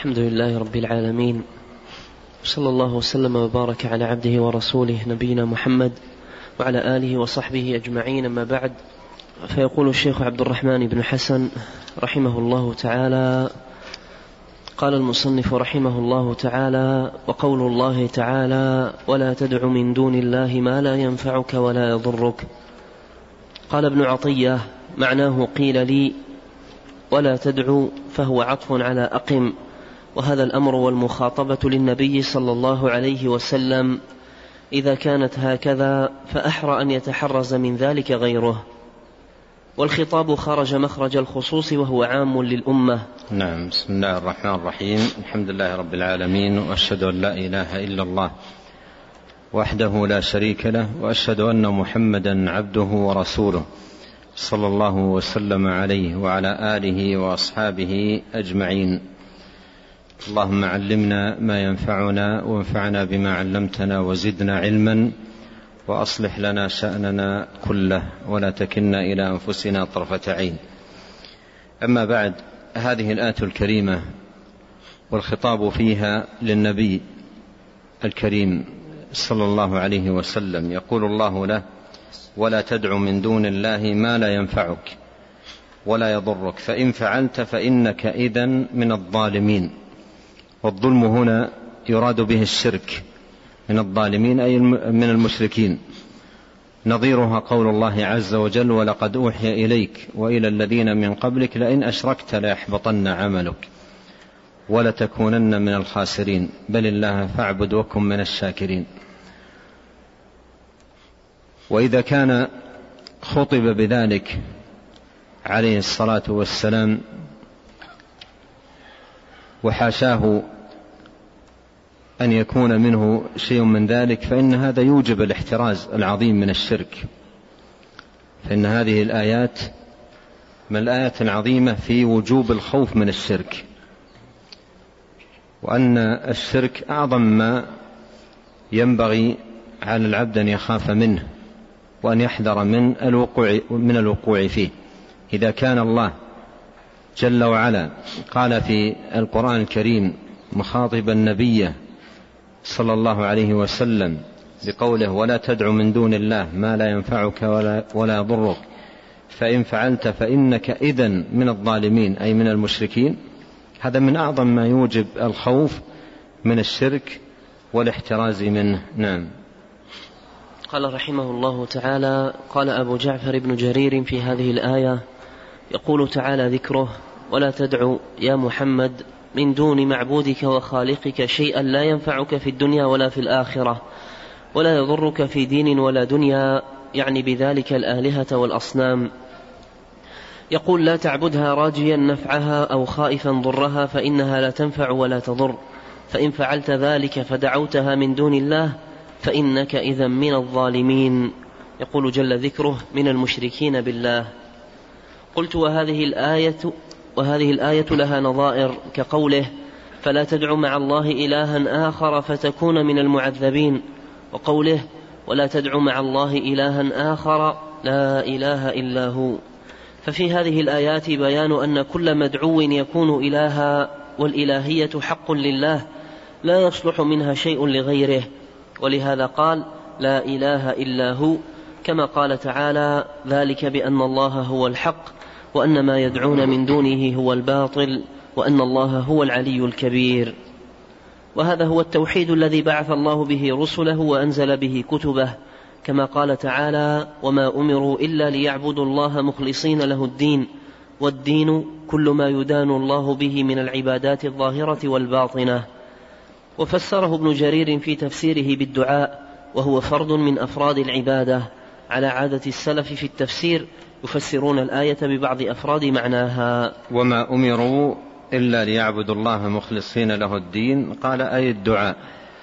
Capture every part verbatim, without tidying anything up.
الحمد لله رب العالمين، صلى الله وسلم وبارك على عبده ورسوله نبينا محمد وعلى آله وصحبه أجمعين، أما بعد. فيقول الشيخ عبد الرحمن بن حسن رحمه الله تعالى: قال المصنف رحمه الله تعالى: وقول الله تعالى: ولا تدع من دون الله ما لا ينفعك ولا يضرك. قال ابن عطية: معناه قيل لي ولا تدعو، فهو عطف على أقم، وهذا الأمر والمخاطبة للنبي صلى الله عليه وسلم. إذا كانت هكذا فأحرى أن يتحرز من ذلك غيره، والخطاب خرج مخرج الخصوص وهو عام للأمة. نعم. بسم الله الرحمن الرحيم، الحمد لله رب العالمين، وأشهد أن لا إله إلا الله وحده لا شريك له، وأشهد أن محمدا عبده ورسوله صلى الله وسلم عليه وعلى آله وأصحابه أجمعين. اللهم علمنا ما ينفعنا وانفعنا بما علمتنا وزدنا علما، وأصلح لنا شأننا كله ولا تكلنا إلى أنفسنا طرفة عين. أما بعد، هذه الآية الكريمة والخطاب فيها للنبي الكريم صلى الله عليه وسلم، يقول الله له: ولا تدع من دون الله ما لا ينفعك ولا يضرك، فإن فعلت فإنك إذن من الظالمين. والظلم هنا يراد به الشرك، من الظالمين أي من المشركين. نظيرها قول الله عز وجل: ولقد أوحي إليك وإلى الذين من قبلك لئن أشركت ليحبطن عملك ولتكونن من الخاسرين، بل الله فاعبد وكن من الشاكرين. وإذا كان خطب بذلك عليه الصلاة والسلام وحاشاه أن يكون منه شيء من ذلك، فإن هذا يوجب الاحتراز العظيم من الشرك، فإن هذه الآيات من الآيات العظيمة في وجوب الخوف من الشرك، وأن الشرك أعظم ما ينبغي على العبد أن يخاف منه وأن يحذر من الوقوع, من الوقوع فيه. إذا كان الله جل وعلا قال في القرآن الكريم مخاطبا النبي صلى الله عليه وسلم بقوله: ولا تدع من دون الله ما لا ينفعك ولا, ولا يضرك، فإن فعلت فإنك إذن من الظالمين أي من المشركين، هذا من أعظم ما يوجب الخوف من الشرك والاحتراز منه. نعم. قال رحمه الله تعالى: قال أبو جعفر بن جرير في هذه الآية: يقول تعالى ذكره: ولا تدع يا محمد من دون معبودك وخالقك شيئا لا ينفعك في الدنيا ولا في الآخرة ولا يضرك في دين ولا دنيا، يعني بذلك الآلهة والأصنام. يقول: لا تعبدها راجيا نفعها أو خائفا ضرها، فإنها لا تنفع ولا تضر، فإن فعلت ذلك فدعوتها من دون الله فإنك إذن من الظالمين. يقول جل ذكره: من المشركين بالله. قلت: وهذه الآية وهذه الآية لها نظائر، كقوله: فلا تدع مع الله إلها آخر فتكون من المعذبين، وقوله: ولا تدع مع الله إلها آخر لا إله إلا هو. ففي هذه الآيات بيان أن كل مدعو يكون إلها، والإلهية حق لله لا يصلح منها شيء لغيره، ولهذا قال: لا إله إلا هو، كما قال تعالى: ذلك بأن الله هو الحق وأن ما يدعون من دونه هو الباطل وأن الله هو العلي الكبير. وهذا هو التوحيد الذي بعث الله به رسله وأنزل به كتبه، كما قال تعالى: وما أمروا إلا ليعبدوا الله مخلصين له الدين، والدين كل ما يدان الله به من العبادات الظاهرة والباطنة. وفسره ابن جرير في تفسيره بالدعاء، وهو فرد من أفراد العبادة، على عادة السلف في التفسير يفسرون الآية ببعض أفراد معناها. وما أمروا إلا ليعبدوا الله مخلصين له الدين، قال أي الدعاء،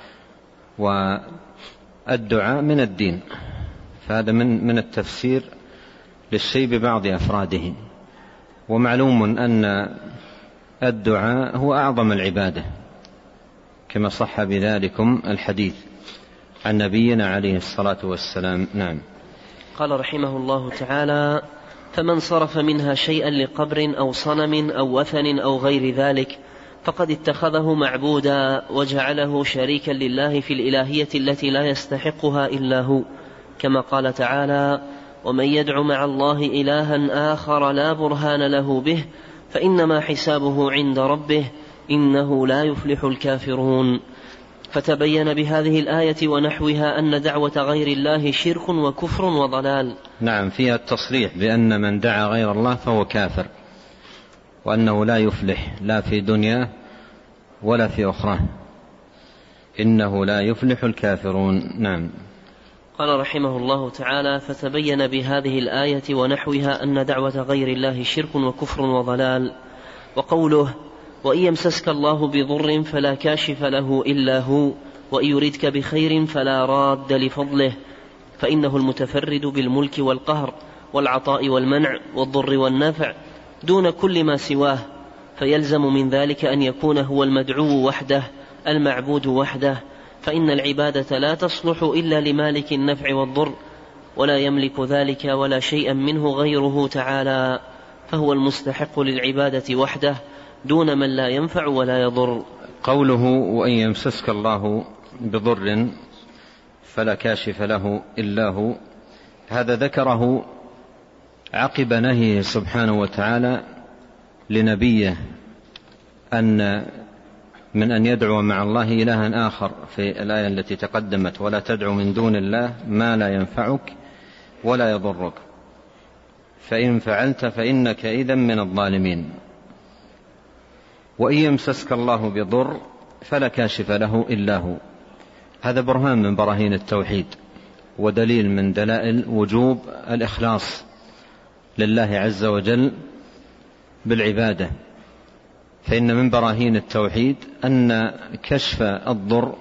والدعاء من الدين، فهذا من من التفسير للشيء ببعض أفراده. ومعلوم أن الدعاء هو أعظم العبادة، كما صح بذلكم الحديث عن نبينا عليه الصلاة والسلام. نعم. قال رحمه الله تعالى: فمن صرف منها شيئا لقبر أو صنم أو وثن أو غير ذلك فقد اتخذه معبودا وجعله شريكا لله في الإلهية التي لا يستحقها إلا هو، كما قال تعالى: ومن يدع مع الله إلها آخر لا برهان له به فإنما حسابه عند ربه إنه لا يفلح الكافرون. فتبين بهذه الآية ونحوها أن دعوة غير الله شرك وكفر وضلال. نعم، فيها التصريح بأن من دعا غير الله فهو كافر، وأنه لا يفلح لا في دنياه ولا في أخرى، إنه لا يفلح الكافرون. نعم. قال رحمه الله تعالى: فتبين بهذه الآية ونحوها أن دعوة غير الله شرك وكفر وضلال. وقوله: وإن يمسسك الله بضر فلا كاشف له إلا هو وإن يردك بخير فلا راد لفضله، فإنه المتفرد بالملك والقهر والعطاء والمنع والضر والنفع دون كل ما سواه، فيلزم من ذلك أن يكون هو المدعو وحده المعبود وحده، فإن العبادة لا تصلح إلا لمالك النفع والضر، ولا يملك ذلك ولا شيئا منه غيره تعالى، فهو المستحق للعبادة وحده دون من لا ينفع ولا يضر. قوله: وإن يمسسك الله بضر فلا كاشف له إلا هو، هذا ذكره عقب نهيه سبحانه وتعالى لنبيه أن من أن يدعو مع الله إلها آخر في الآية التي تقدمت: ولا تدعو من دون الله ما لا ينفعك ولا يضرك فإن فعلت فإنك إذن من الظالمين. وإن يمسسك الله بضر فلا كاشف له إلا هو، هذا برهان من براهين التوحيد ودليل من دلائل وجوب الإخلاص لله عز وجل بالعبادة. فإن من براهين التوحيد أن كشف الضر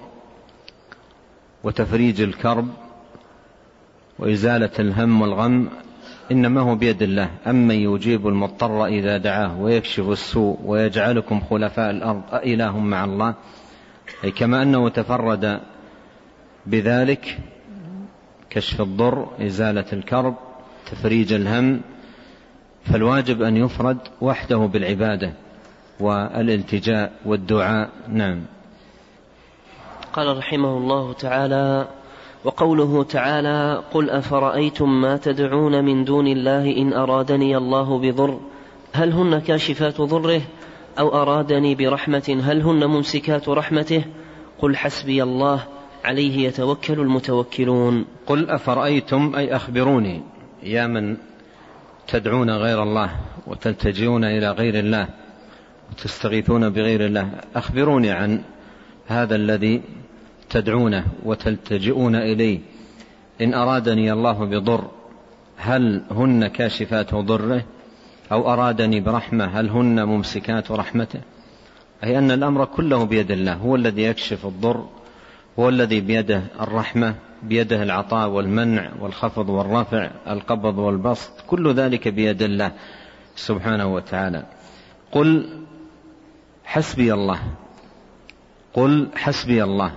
وتفريج الكرب وإزالة الهم والغم إنما هو بيد الله. أمن يجيب المضطر إذا دعاه ويكشف السوء ويجعلكم خلفاء الأرض أإله مع الله، أي كما أنه تفرد بذلك كشف الضر إزالة الكرب تفريج الهم، فالواجب أن يفرد وحده بالعبادة والالتجاء والدعاء. نعم. قال رحمه الله تعالى: وقوله تعالى: قل أفرأيتم ما تدعون من دون الله إن أرادني الله بضر هل هن كاشفات ضره أو أرادني برحمة هل هن ممسكات رحمته قل حسبي الله عليه يتوكل المتوكلون. قل أفرأيتم أي أخبروني يا من تدعون غير الله وتلتجئون إلى غير الله وتستغيثون بغير الله، أخبروني عن هذا الذي تدعونه وتلتجئون إليه. إن أرادني الله بضر هل هن كاشفات ضره أو أرادني برحمة هل هن ممسكات رحمته، أي أن الأمر كله بيد الله، هو الذي يكشف الضر، هو الذي بيده الرحمة، بيده العطاء والمنع والخفض والرفع، القبض والبسط، كل ذلك بيد الله سبحانه وتعالى. قل حسبي الله، قل حسبي الله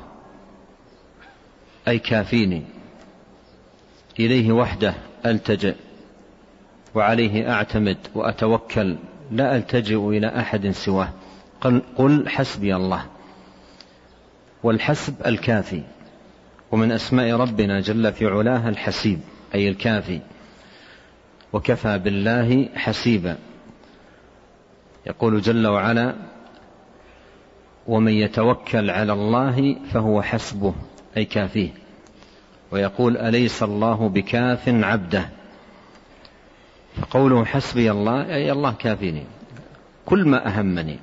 أي كافيني، إليه وحده ألتجئ وعليه أعتمد وأتوكل، لا ألتجئ إلى أحد سواه. قل حسبي الله، والحسب الكافي، ومن أسماء ربنا جل في علاه الحسيب أي الكافي، وكفى بالله حسيبا. يقول جل وعلا: ومن يتوكل على الله فهو حسبه أي كافيه. ويقول: أليس الله بكاف عبده. فقوله حسبي الله أي الله كافيني، كل ما أهمني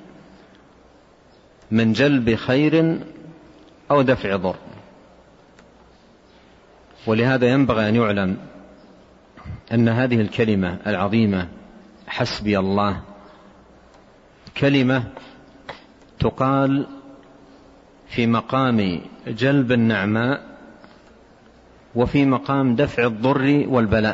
من جلب خير أو دفع ضر. ولهذا ينبغي أن يعلم أن هذه الكلمة العظيمة حسبي الله كلمة تقال في مقام جلب النعماء وفي مقام دفع الضر والبلاء،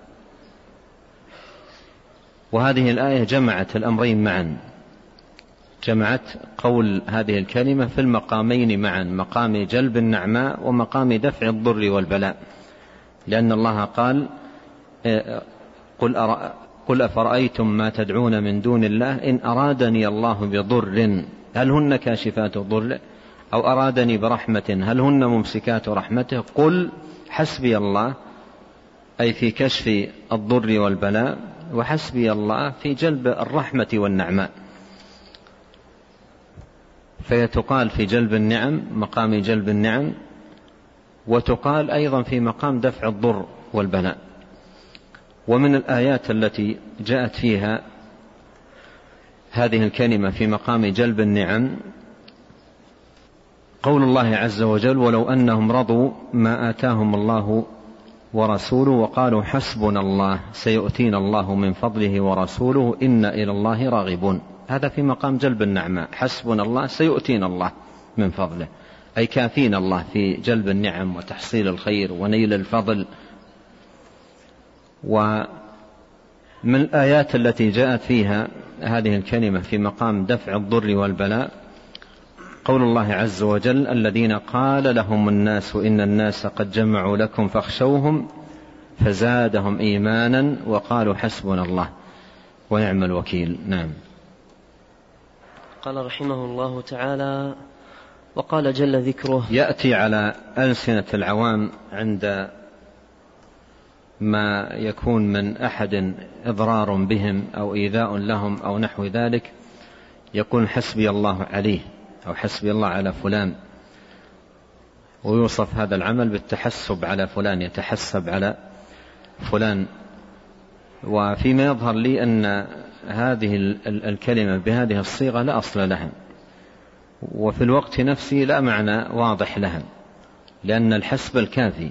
وهذه الآية جمعت الأمرين معا، جمعت قول هذه الكلمة في المقامين معا، مقام جلب النعماء ومقام دفع الضر والبلاء، لأن الله قال: قل, أرأ قل أفرأيتم ما تدعون من دون الله إن أرادني الله بضر هل هن كاشفات ضره، أو أرادني برحمة هل هن ممسكات رحمته. قل حسبي الله، أي في كشف الضر والبلاء، وحسبي الله في جلب الرحمة والنعماء. فيتقال في جلب النعم مقام جلب النعم، وتقال أيضا في مقام دفع الضر والبلاء. ومن الآيات التي جاءت فيها هذه الكلمة في مقام جلب النعم قول الله عز وجل: ولو أنهم رضوا ما آتاهم الله ورسوله وقالوا حسبنا الله سيؤتينا الله من فضله ورسوله إنا إلى الله راغبون. هذا في مقام جلب النعمة، حسبنا الله سيؤتينا الله من فضله، أي كافينا الله في جلب النعم وتحصيل الخير ونيل الفضل. ومن الآيات التي جاءت فيها هذه الكلمة في مقام دفع الضر والبلاء قول الله عز وجل: الذين قال لهم الناس إن الناس قد جمعوا لكم فاخشوهم فزادهم إيمانا وقالوا حسبنا الله ونعم الوكيل. نعم. قال رحمه الله تعالى: وقال جل ذكره. يأتي على ألسنة العوام عند ما يكون من أحد إضرار بهم أو إيذاء لهم أو نحو ذلك، يقول حسبي الله عليه أو حسبي الله على فلان، ويوصف هذا العمل بالتحسب على فلان، يتحسب على فلان. وفيما يظهر لي أن هذه الكلمة بهذه الصيغة لا أصل لها، وفي الوقت نفسه لا معنى واضح لها، لأن الحسب الكافي.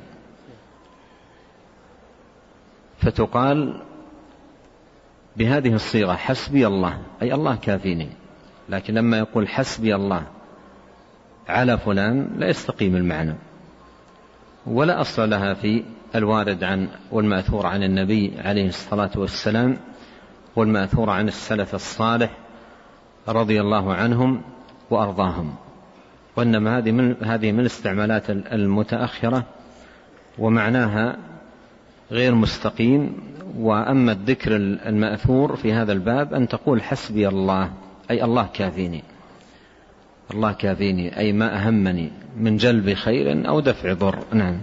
فتقال بهذه الصيغة حسبي الله، أي الله كافيني. لكن لما يقول حسبي الله على فلان لا يستقيم المعنى، ولا أصل لها في الوارد عن والمأثور عن النبي عليه الصلاة والسلام والمأثور عن السلف الصالح رضي الله عنهم وأرضاهم. وإنما هذه من هذه من الاستعمالات المتأخرة ومعناها غير مستقيم. وأما الذكر المأثور في هذا الباب أن تقول حسبي الله، أي الله كافيني، الله كافيني، أي ما أهمني من جلب خير أو دفع ضر. نعم.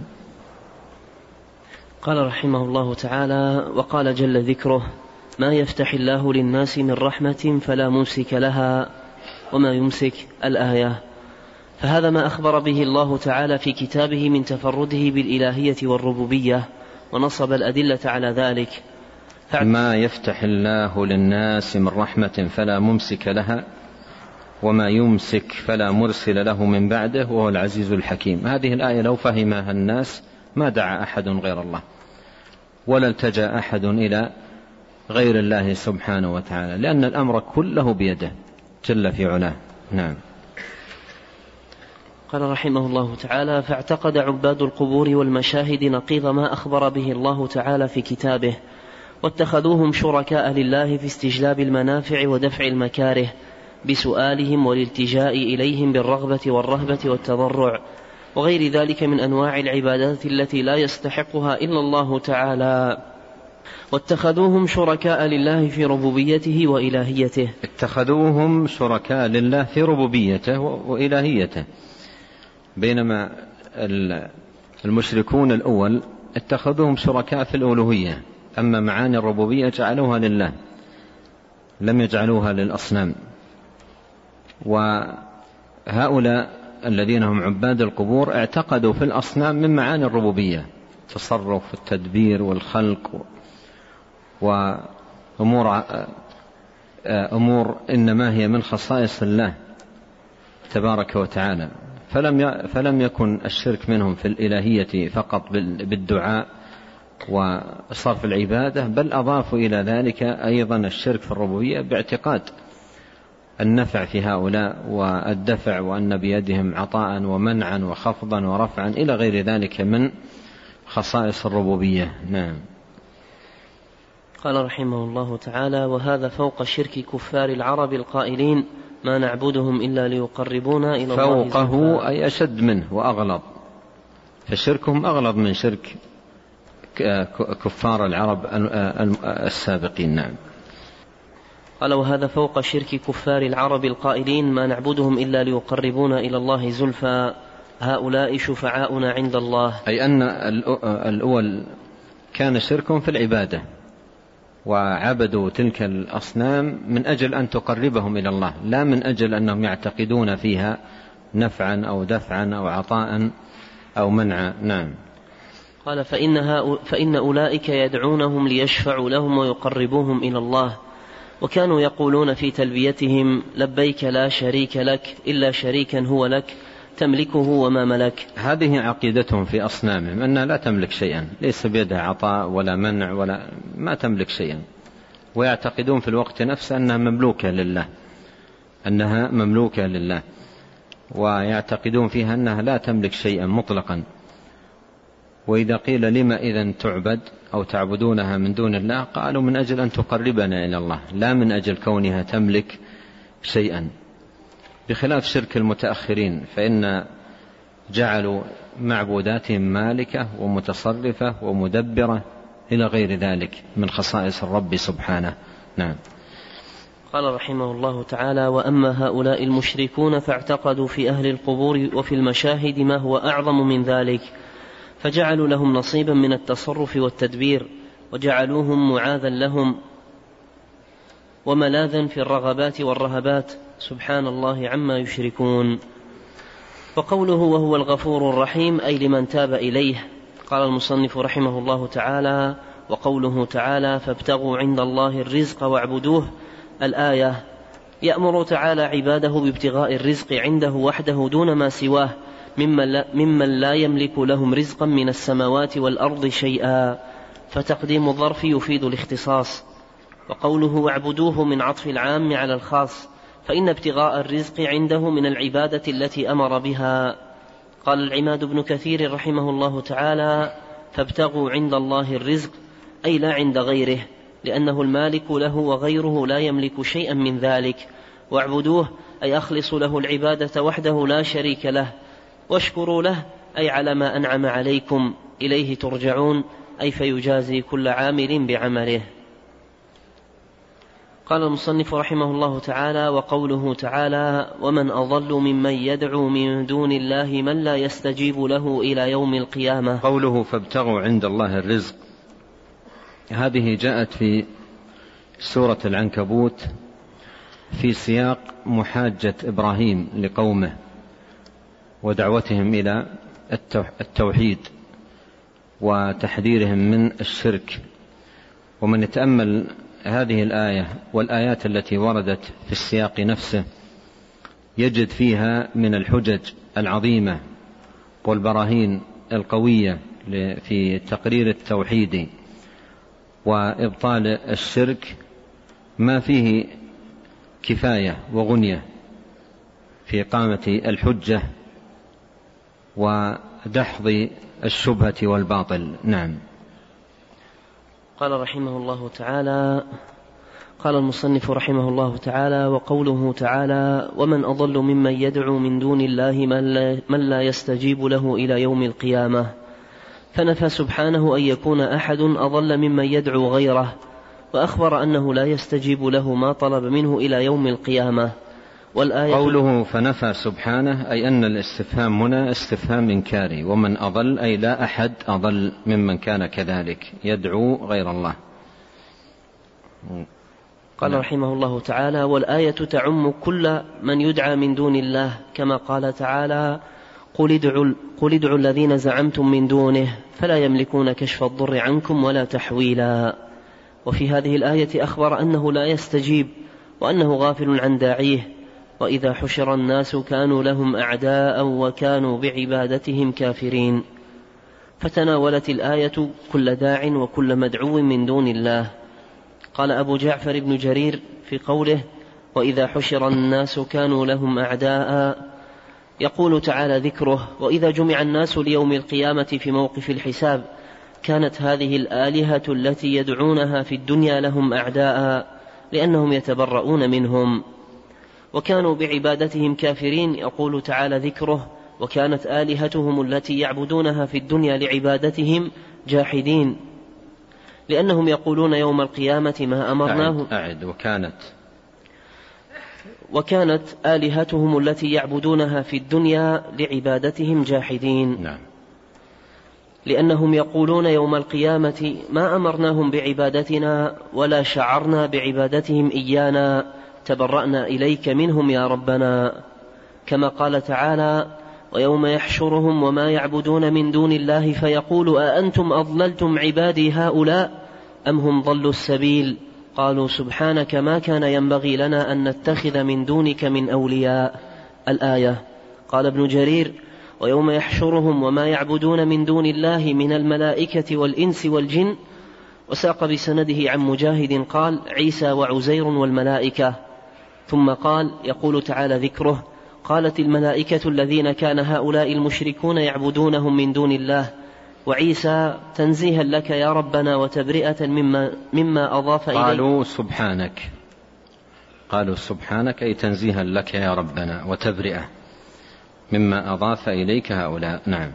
قال رحمه الله تعالى: وقال جل ذكره: ما يفتح الله للناس من رحمة فلا ممسك لها وما يمسك. الآية. فهذا ما أخبر به الله تعالى في كتابه من تفرده بالإلهية والربوبية، ونصب الأدلة على ذلك. ما يفتح الله للناس من رحمة فلا ممسك لها وما يمسك فلا مرسل له من بعده وهو العزيز الحكيم. هذه الآية لو فهمها الناس ما دعا أحد غير الله، ولا التجأ أحد إلى غير الله سبحانه وتعالى، لأن الأمر كله بيده جل في علاه. نعم. قال رحمه الله تعالى: فاعتقد عباد القبور والمشاهد نقيض ما أخبر به الله تعالى في كتابه، واتخذوهم شركاء لله في استجلاب المنافع ودفع المكاره بسؤالهم والالتجاء إليهم بالرغبة والرهبة والتضرع وغير ذلك من أنواع العبادات التي لا يستحقها إلا الله تعالى. واتخذوهم شركاء لله في ربوبيته وإلهيته. اتخذوهم شركاء لله في ربوبيته وإلهيته، بينما المشركون الأول اتخذوهم شركاء في الألوهية، أما معاني الربوبية جعلوها لله لم يجعلوها للأصنام. وهؤلاء الذين هم عباد القبور اعتقدوا في الأصنام من معاني الربوبية، تصرف التدبير والخلق وأمور أمور إنما هي من خصائص الله تبارك وتعالى. فلم فلم يكن الشرك منهم في الإلهية فقط بالدعاء وصرف العبادة، بل أضافوا إلى ذلك أيضا الشرك في الربوبية باعتقاد النفع في هؤلاء والدفع، وأن بيدهم عطاء ومنعا وخفضا ورفعا إلى غير ذلك من خصائص الربوبية. نعم. قال رحمه الله تعالى: وهذا فوق شرك كفار العرب القائلين ما نعبدهم إلا ليقربونا إلى الله. فوقه أي أشد منه وأغلظ، فشركهم أغلظ من شرك كفار العرب السابقين. نعم. قال: وهذا فوق شرك كفار العرب القائلين ما نعبدهم إلا ليقربونا إلى الله زلفى هؤلاء شفعاؤنا عند الله. أي أن الأول كان شرك في العبادة، وعبدوا تلك الأصنام من أجل أن تقربهم إلى الله، لا من أجل أنهم يعتقدون فيها نفعا أو دفعا أو عطاء أو منعا. نعم. قال: فإنها فإن أولئك يدعونهم ليشفعوا لهم ويقربوهم إلى الله، وكانوا يقولون في تلبيتهم: لبيك لا شريك لك إلا شريكا هو لك تملكه وما ملك. هذه عقيدتهم في أصنامهم، أنها لا تملك شيئا، ليس بيدها عطاء ولا منع ولا ما تملك شيئا، ويعتقدون في الوقت نفسه أنها مملوكة لله أنها مملوكة لله ويعتقدون فيها أنها لا تملك شيئا مطلقا. وإذا قيل لما إذن تعبد أو تعبدونها من دون الله، قالوا من أجل أن تقربنا إلى الله، لا من أجل كونها تملك شيئا، بخلاف شرك المتأخرين فإن جعلوا معبوداتهم مالكة ومتصرفة ومدبرة إلى غير ذلك من خصائص الرب سبحانه. نعم. قال رحمه الله تعالى: وأما هؤلاء المشركون فاعتقدوا في أهل القبور وفي المشاهد ما هو أعظم من ذلك، فجعلوا لهم نصيبا من التصرف والتدبير، وجعلوهم معاذا لهم وملاذا في الرغبات والرهبات، سبحان الله عما يشركون. وقوله وهو الغفور الرحيم أي لمن تاب إليه. قال المصنف رحمه الله تعالى: وقوله تعالى: فابتغوا عند الله الرزق واعبدوه، الآية يأمر تعالى عباده بابتغاء الرزق عنده وحده دون ما سواه ممن لا, ممن لا يملك لهم رزقا من السماوات والأرض شيئا، فتقديم الظرف يفيد الاختصاص. وقوله واعبدوه من عطف العام على الخاص، فإن ابتغاء الرزق عنده من العبادة التي أمر بها. قال العماد بن كثير رحمه الله تعالى: فابتغوا عند الله الرزق أي لا عند غيره، لأنه المالك له وغيره لا يملك شيئا من ذلك. واعبدوه أي أخلصوا له العبادة وحده لا شريك له. واشكروا له أي على ما أنعم عليكم إليه ترجعون، أي فيجازي كل عامل بعمله. قال المصنف رحمه الله تعالى: وقوله تعالى: ومن أضل ممن يدعو من دون الله من لا يستجيب له إلى يوم القيامة. قوله فابتغوا عند الله الرزق، هذه جاءت في سورة العنكبوت في سياق محاجة إبراهيم لقومه ودعوتهم إلى التوحيد وتحذيرهم من الشرك. ومن يتأمل هذه الآية والآيات التي وردت في السياق نفسه يجد فيها من الحجج العظيمة والبراهين القوية في تقرير التوحيد وإبطال الشرك ما فيه كفاية وغنية في إقامة الحجة ودحض الشبهة والباطل. نعم. قال رحمه الله تعالى: قال المصنف رحمه الله تعالى: وقوله تعالى: ومن أضل ممن يدعو من دون الله من لا يستجيب له إلى يوم القيامة، فنفى سبحانه أن يكون أحد أضل ممن يدعو غيره، وأخبر أنه لا يستجيب له ما طلب منه إلى يوم القيامة. والآية قوله فنفى سبحانه أي أن الاستفهام هنا استفهام إنكاري، ومن أضل أي لا أحد أضل ممن كان كذلك يدعو غير الله. قال رحمه الله تعالى: والآية تعم كل من يدعى من دون الله، كما قال تعالى: قل ادعوا, قل ادعوا الذين زعمتم من دونه فلا يملكون كشف الضر عنكم ولا تحويلا. وفي هذه الآية أخبر أنه لا يستجيب وأنه غافل عن داعيه. وإذا حشر الناس كانوا لهم أعداء وكانوا بعبادتهم كافرين. فتناولت الآية كل داع وكل مدعو من دون الله. قال أبو جعفر بن جرير في قوله: وإذا حشر الناس كانوا لهم أعداء، يقول تعالى ذكره: وإذا جمع الناس ليوم القيامة في موقف الحساب كانت هذه الآلهة التي يدعونها في الدنيا لهم أعداء لأنهم يتبرؤون منهم وكانوا بعبادتهم كافرين. يقول تعالى ذكره: وكانت آلهتهم التي يعبدونها في الدنيا لعبادتهم جاحدين لأنهم يقولون يوم القيامة ما أمرناه. أعد وكانت وكانت آلهتهم التي يعبدونها في الدنيا لعبادتهم جاحدين. نعم. لأنهم يقولون يوم القيامة ما أمرناهم بعبادتنا ولا شعرنا بعبادتهم إيانا، تبرأنا إليك منهم يا ربنا. كما قال تعالى: ويوم يحشرهم وما يعبدون من دون الله فيقول أأنتم أضللتم عبادي هؤلاء أم هم ضلوا السبيل قالوا سبحانك ما كان ينبغي لنا أن نتخذ من دونك من أولياء. الآية. قال ابن جرير: ويوم يحشرهم وما يعبدون من دون الله من الملائكة والإنس والجن. وساق بسنده عن مجاهد قال: عيسى وعزير والملائكة. ثم قال: يقول تعالى ذكره: قالت الملائكة الذين كان هؤلاء المشركون يعبدونهم من دون الله. وعيسى تنزيها لك يا ربنا وتبرئة مما, مما أضاف إليه. قالوا سبحانك، قالوا سبحانك أي تنزيها لك يا ربنا وتبرئة مما أضاف إليك هؤلاء. نعم.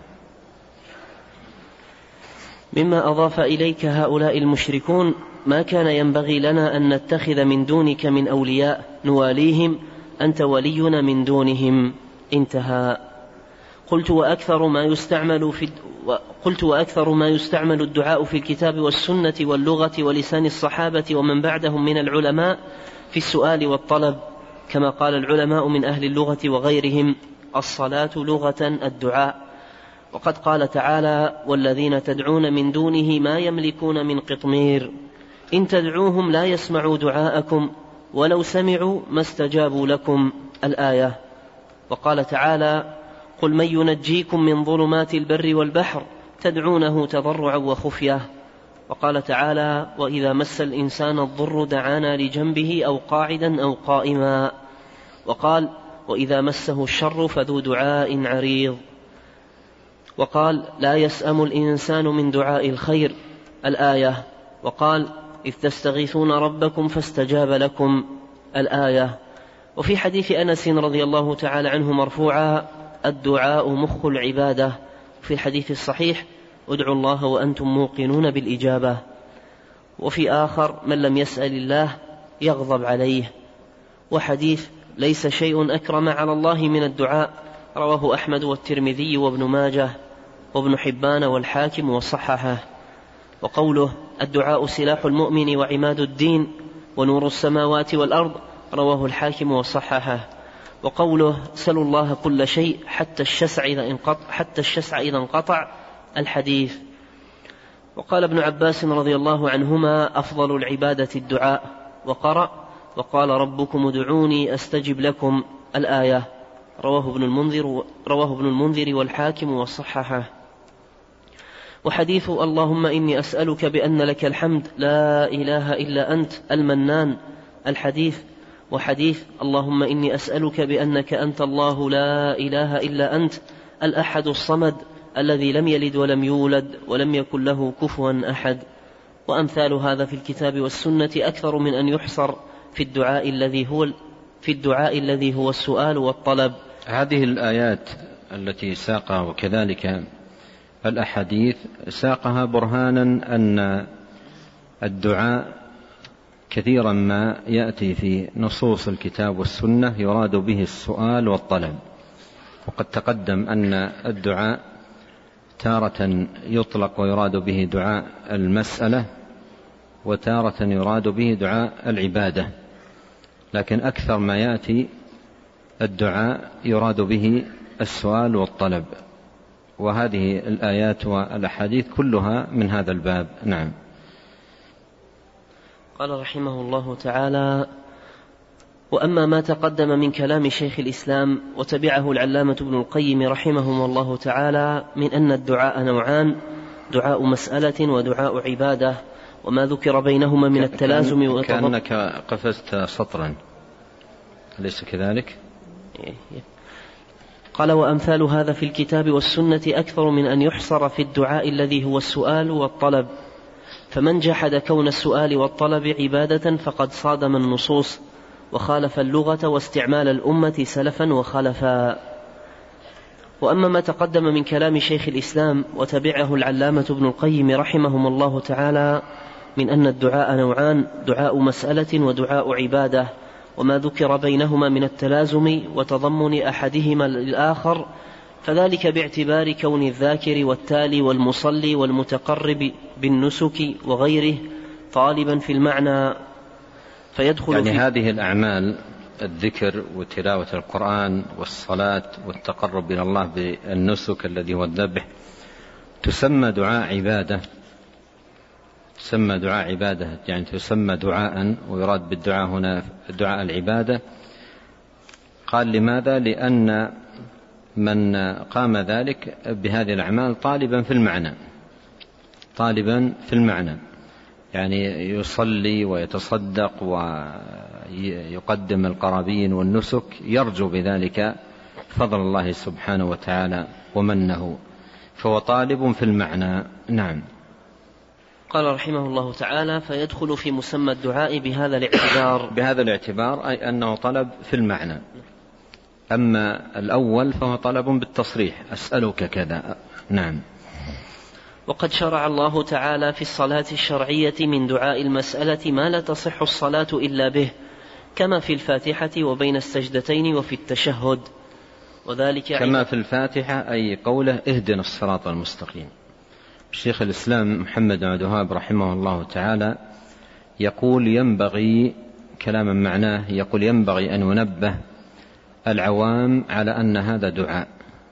مما أضاف إليك هؤلاء المشركون ما كان ينبغي لنا أن نتخذ من دونك من أولياء نواليهم أنت ولينا من دونهم. انتهى. قلت وأكثر ما يستعمل في قلت وأكثر ما يستعمل الدعاء في الكتاب والسنة واللغة ولسان الصحابة ومن بعدهم من العلماء في السؤال والطلب، كما قال العلماء من أهل اللغة وغيرهم: الصلاة لغة الدعاء. وقد قال تعالى: والذين تدعون من دونه ما يملكون من قطمير إن تدعوهم لا يسمعوا دعاءكم ولو سمعوا ما استجابوا لكم. الآية. وقال تعالى: قل من ينجيكم من ظلمات البر والبحر تدعونه تضرعا وخفية. وقال تعالى: وإذا مس الإنسان الضر دعانا لجنبه أو قاعدا أو قائما. وقال: وإذا مسه الشر فذو دعاء عريض. وقال: لا يسأم الإنسان من دعاء الخير. الآية. وقال: إذ تستغيثون ربكم فاستجاب لكم. الآية. وفي حديث أنس رضي الله تعالى عنه مرفوعا: الدعاء مخ العبادة. في الحديث الصحيح: ادعوا الله وأنتم موقنون بالإجابة. وفي آخر: من لم يسأل الله يغضب عليه. وحديث: ليس شيء أكرم على الله من الدعاء، رواه أحمد والترمذي وابن ماجه وابن حبان والحاكم وصححه. وقوله: الدعاء سلاح المؤمن وعماد الدين ونور السماوات والأرض، رواه الحاكم وصححه. وقوله: سلوا الله كل شيء حتى الشسع إذا انقطع, حتى الشسع إذا انقطع. الحديث. وقال ابن عباس رضي الله عنهما: أفضل العبادة الدعاء. وقرأ: وقال ربكم ادعوني أستجب لكم. الآية. رواه ابن المنذر, رواه ابن المنذر والحاكم وصححه. وحديث: اللهم إني أسألك بأن لك الحمد لا إله إلا أنت المنان. الحديث. وحديث: اللهم إني أسألك بأنك أنت الله لا إله إلا أنت الأحد الصمد الذي لم يلد ولم يولد ولم يكن له كفوا أحد. وأمثال هذا في الكتاب والسنة أكثر من أن يحصر في الدعاء الذي هو في الدعاء الذي هو السؤال والطلب. هذه الآيات التي ساقها وكذلك الأحاديث ساقها برهانا أن الدعاء كثيرا ما يأتي في نصوص الكتاب والسنة يراد به السؤال والطلب. وقد تقدم أن الدعاء تارة يطلق ويراد به دعاء المسألة، وتارة يراد به دعاء العبادة، لكن أكثر ما يأتي الدعاء يراد به السؤال والطلب، وهذه الآيات والأحاديث كلها من هذا الباب. نعم. قال رحمه الله تعالى: وأما ما تقدم من كلام شيخ الإسلام وتبعه العلامة ابن القيم رحمه الله تعالى من أن الدعاء نوعان: دعاء مسألة ودعاء عبادة، وما ذكر بينهما من التلازم والتضاد. كأنك قفزت سطرا، أليس كذلك؟ قال: وأمثال هذا في الكتاب والسنة أكثر من أن يحصر في الدعاء الذي هو السؤال والطلب. فمن جحد كون السؤال والطلب عبادة فقد صادم النصوص وخالف اللغة واستعمال الأمة سلفا وخلفا. وأما ما تقدم من كلام شيخ الإسلام وتبعه العلامة ابن القيم رحمهم الله تعالى من أن الدعاء نوعان: دعاء مسألة ودعاء عبادة، وما ذكر بينهما من التلازم وتضمن أحدهما للآخر، فذلك باعتبار كون الذاكر والتالي والمصلي والمتقرب بالنسك وغيره طالبا في المعنى فيدخل يعني في هذه الأعمال الذكر وتلاوة القرآن والصلاة والتقرب إلى الله بالنسك الذي هو الذبح تسمى دعاء عبادة، تسمى دعاء عبادة يعني تسمى دعاء، ويراد بالدعاء هنا دعاء العبادة. قال لماذا؟ لأن من قام ذلك بهذه الأعمال طالبا في المعنى، طالبا في المعنى يعني يصلي ويتصدق ويقدم القرابين والنسك يرجو بذلك فضل الله سبحانه وتعالى ومنه، فهو طالب في المعنى. نعم. قال رحمه الله تعالى: فيدخل في مسمى الدعاء بهذا الاعتبار بهذا الاعتبار أي أنه طلب في المعنى. أما الأول فهو طلب بالتصريح، أسألك كذا. نعم. وقد شرع الله تعالى في الصلاة الشرعية من دعاء المسألة ما لا تصح الصلاة إلا به، كما في الفاتحة وبين السجدتين وفي التشهد، وذلك كما في الفاتحة أي قوله اهدنا الصراط المستقيم. شيخ الإسلام محمد بن عبد الوهاب رحمه الله تعالى يقول ينبغي كلاما معناه، يقول ينبغي أن ينبه العوام على أن هذا دعاء،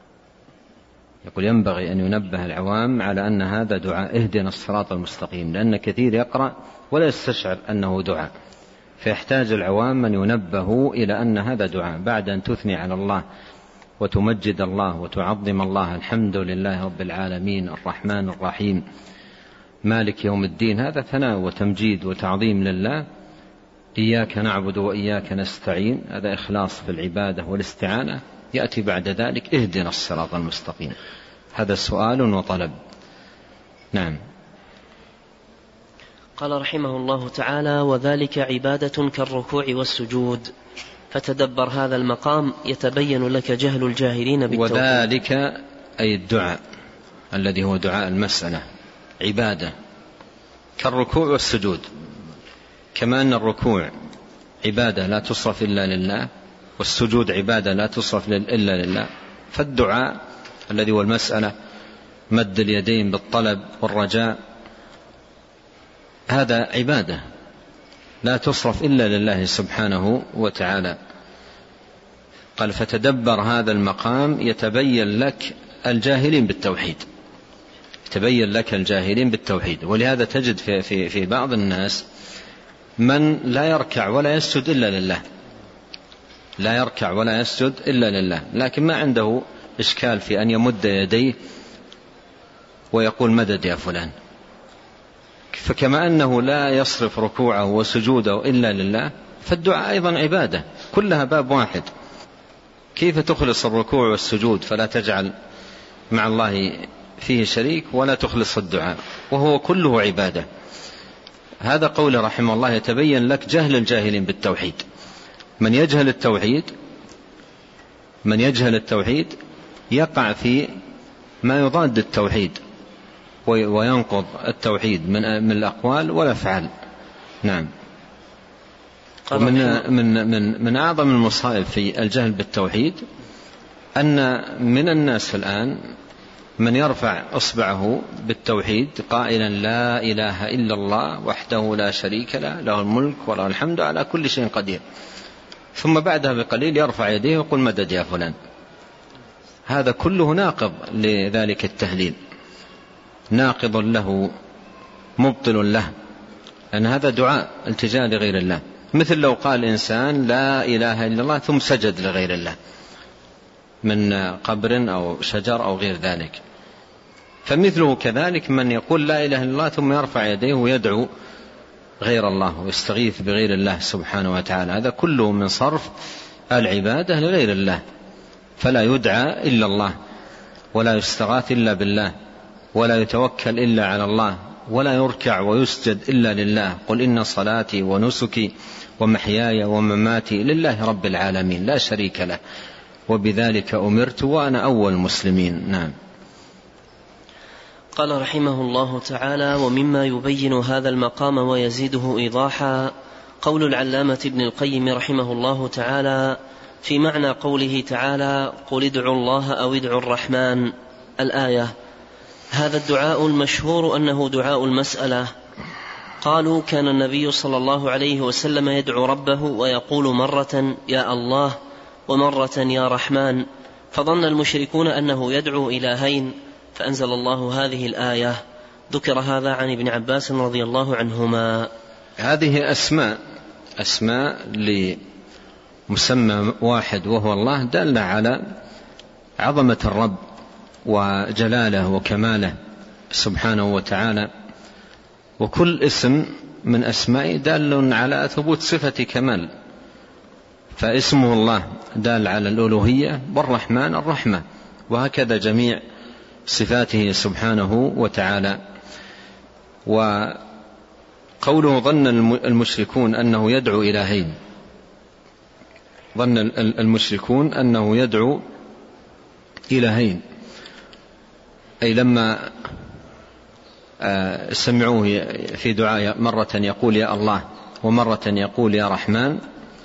يقول ينبغي أن ينبه العوام على أن هذا دعاء اهدنا الصراط المستقيم، لأن كثير يقرأ ولا يستشعر أنه دعاء، فيحتاج العوام من ينبهوا إلى أن هذا دعاء بعد أن تثني على الله وتمجد الله وتعظم الله، الحمد لله رب العالمين الرحمن الرحيم مالك يوم الدين، هذا ثناء وتمجيد وتعظيم لله. إياك نعبد وإياك نستعين، هذا إخلاص في العبادة والاستعانة. يأتي بعد ذلك اهدنا الصراط المستقيم، هذا سؤال وطلب. نعم. قال رحمه الله تعالى: وذلك عبادة كالركوع والسجود، فتدبر هذا المقام يتبين لك جهل الجاهلين بالتوحيد. وذلك أي الدعاء الذي هو دعاء المسألة عبادة كالركوع والسجود، كما أن الركوع عبادة لا تصرف إلا لله، والسجود عبادة لا تصرف إلا لله، فالدعاء الذي هو المسألة مد اليدين بالطلب والرجاء هذا عبادة لا تصرف إلا لله سبحانه وتعالى. قال فتدبر هذا المقام يتبين لك الجاهلين بالتوحيد، يتبين لك الجاهلين بالتوحيد. ولهذا تجد في, في, في بعض الناس من لا يركع ولا يسجد إلا لله، لا يركع ولا يسجد إلا لله، لكن ما عنده إشكال في أن يمد يديه ويقول مدد يا فلان. فكما أنه لا يصرف ركوعه وسجوده إلا لله، فالدعاء أيضا عبادة، كلها باب واحد. كيف تخلص الركوع والسجود فلا تجعل مع الله فيه شريك، ولا تخلص الدعاء وهو كله عبادة. هذا قول رحمه الله يتبين لك جهل الجاهلين بالتوحيد. من يجهل التوحيد من يجهل التوحيد يقع في ما يضاد التوحيد وينقض التوحيد من الأقوال والأفعال. نعم. ومن من من من أعظم المصائب في الجهل بالتوحيد أن من الناس الآن من يرفع إصبعه بالتوحيد قائلا لا إله إلا الله وحده لا شريك له، له الملك وله الحمد على كل شيء قدير، ثم بعدها بقليل يرفع يديه ويقول مدد يا فلان. هذا كله ناقض لذلك التهليل، ناقض له مبطل له، لأن هذا دعاء التجاء لغير الله. مثل لو قال إنسان لا إله إلا الله ثم سجد لغير الله من قبر أو شجر أو غير ذلك، فمثله كذلك من يقول لا إله إلا الله ثم يرفع يديه ويدعو غير الله ويستغيث بغير الله سبحانه وتعالى، هذا كله من صرف العبادة لغير الله. فلا يدعى إلا الله، ولا يستغاث إلا بالله، ولا يتوكل إلا على الله، ولا يركع ويسجد إلا لله. قل إن صلاتي ونسكي ومحياي ومماتي لله رب العالمين لا شريك له، وبذلك أمرت وأنا أول المسلمين. نعم. قال رحمه الله تعالى: ومما يبين هذا المقام ويزيده إيضاحا قول العلامة ابن القيم رحمه الله تعالى في معنى قوله تعالى قل ادعوا الله أو ادعوا الرحمن الآية: هذا الدعاء المشهور أنه دعاء المسألة. قالوا كان النبي صلى الله عليه وسلم يدعو ربه ويقول مرة يا الله ومرة يا رحمن، فظن المشركون أنه يدعو إلهين، فأنزل الله هذه الآية. ذكر هذا عن ابن عباس رضي الله عنهما. هذه أسماء أسماء لمسمى واحد وهو الله، دل على عظمة الرب وجلاله وكماله سبحانه وتعالى، وكل اسم من أسمائه دال على ثبوت صفة كمال، فاسمه الله دال على الألوهية، والرحمن الرحمة، وهكذا جميع صفاته سبحانه وتعالى. وقوله ظن المشركون أنه يدعو إلهين، ظن المشركون أنه يدعو إلهين، أي لما سمعوه في دعاء مرة يقول يا الله ومرة يقول يا رحمن،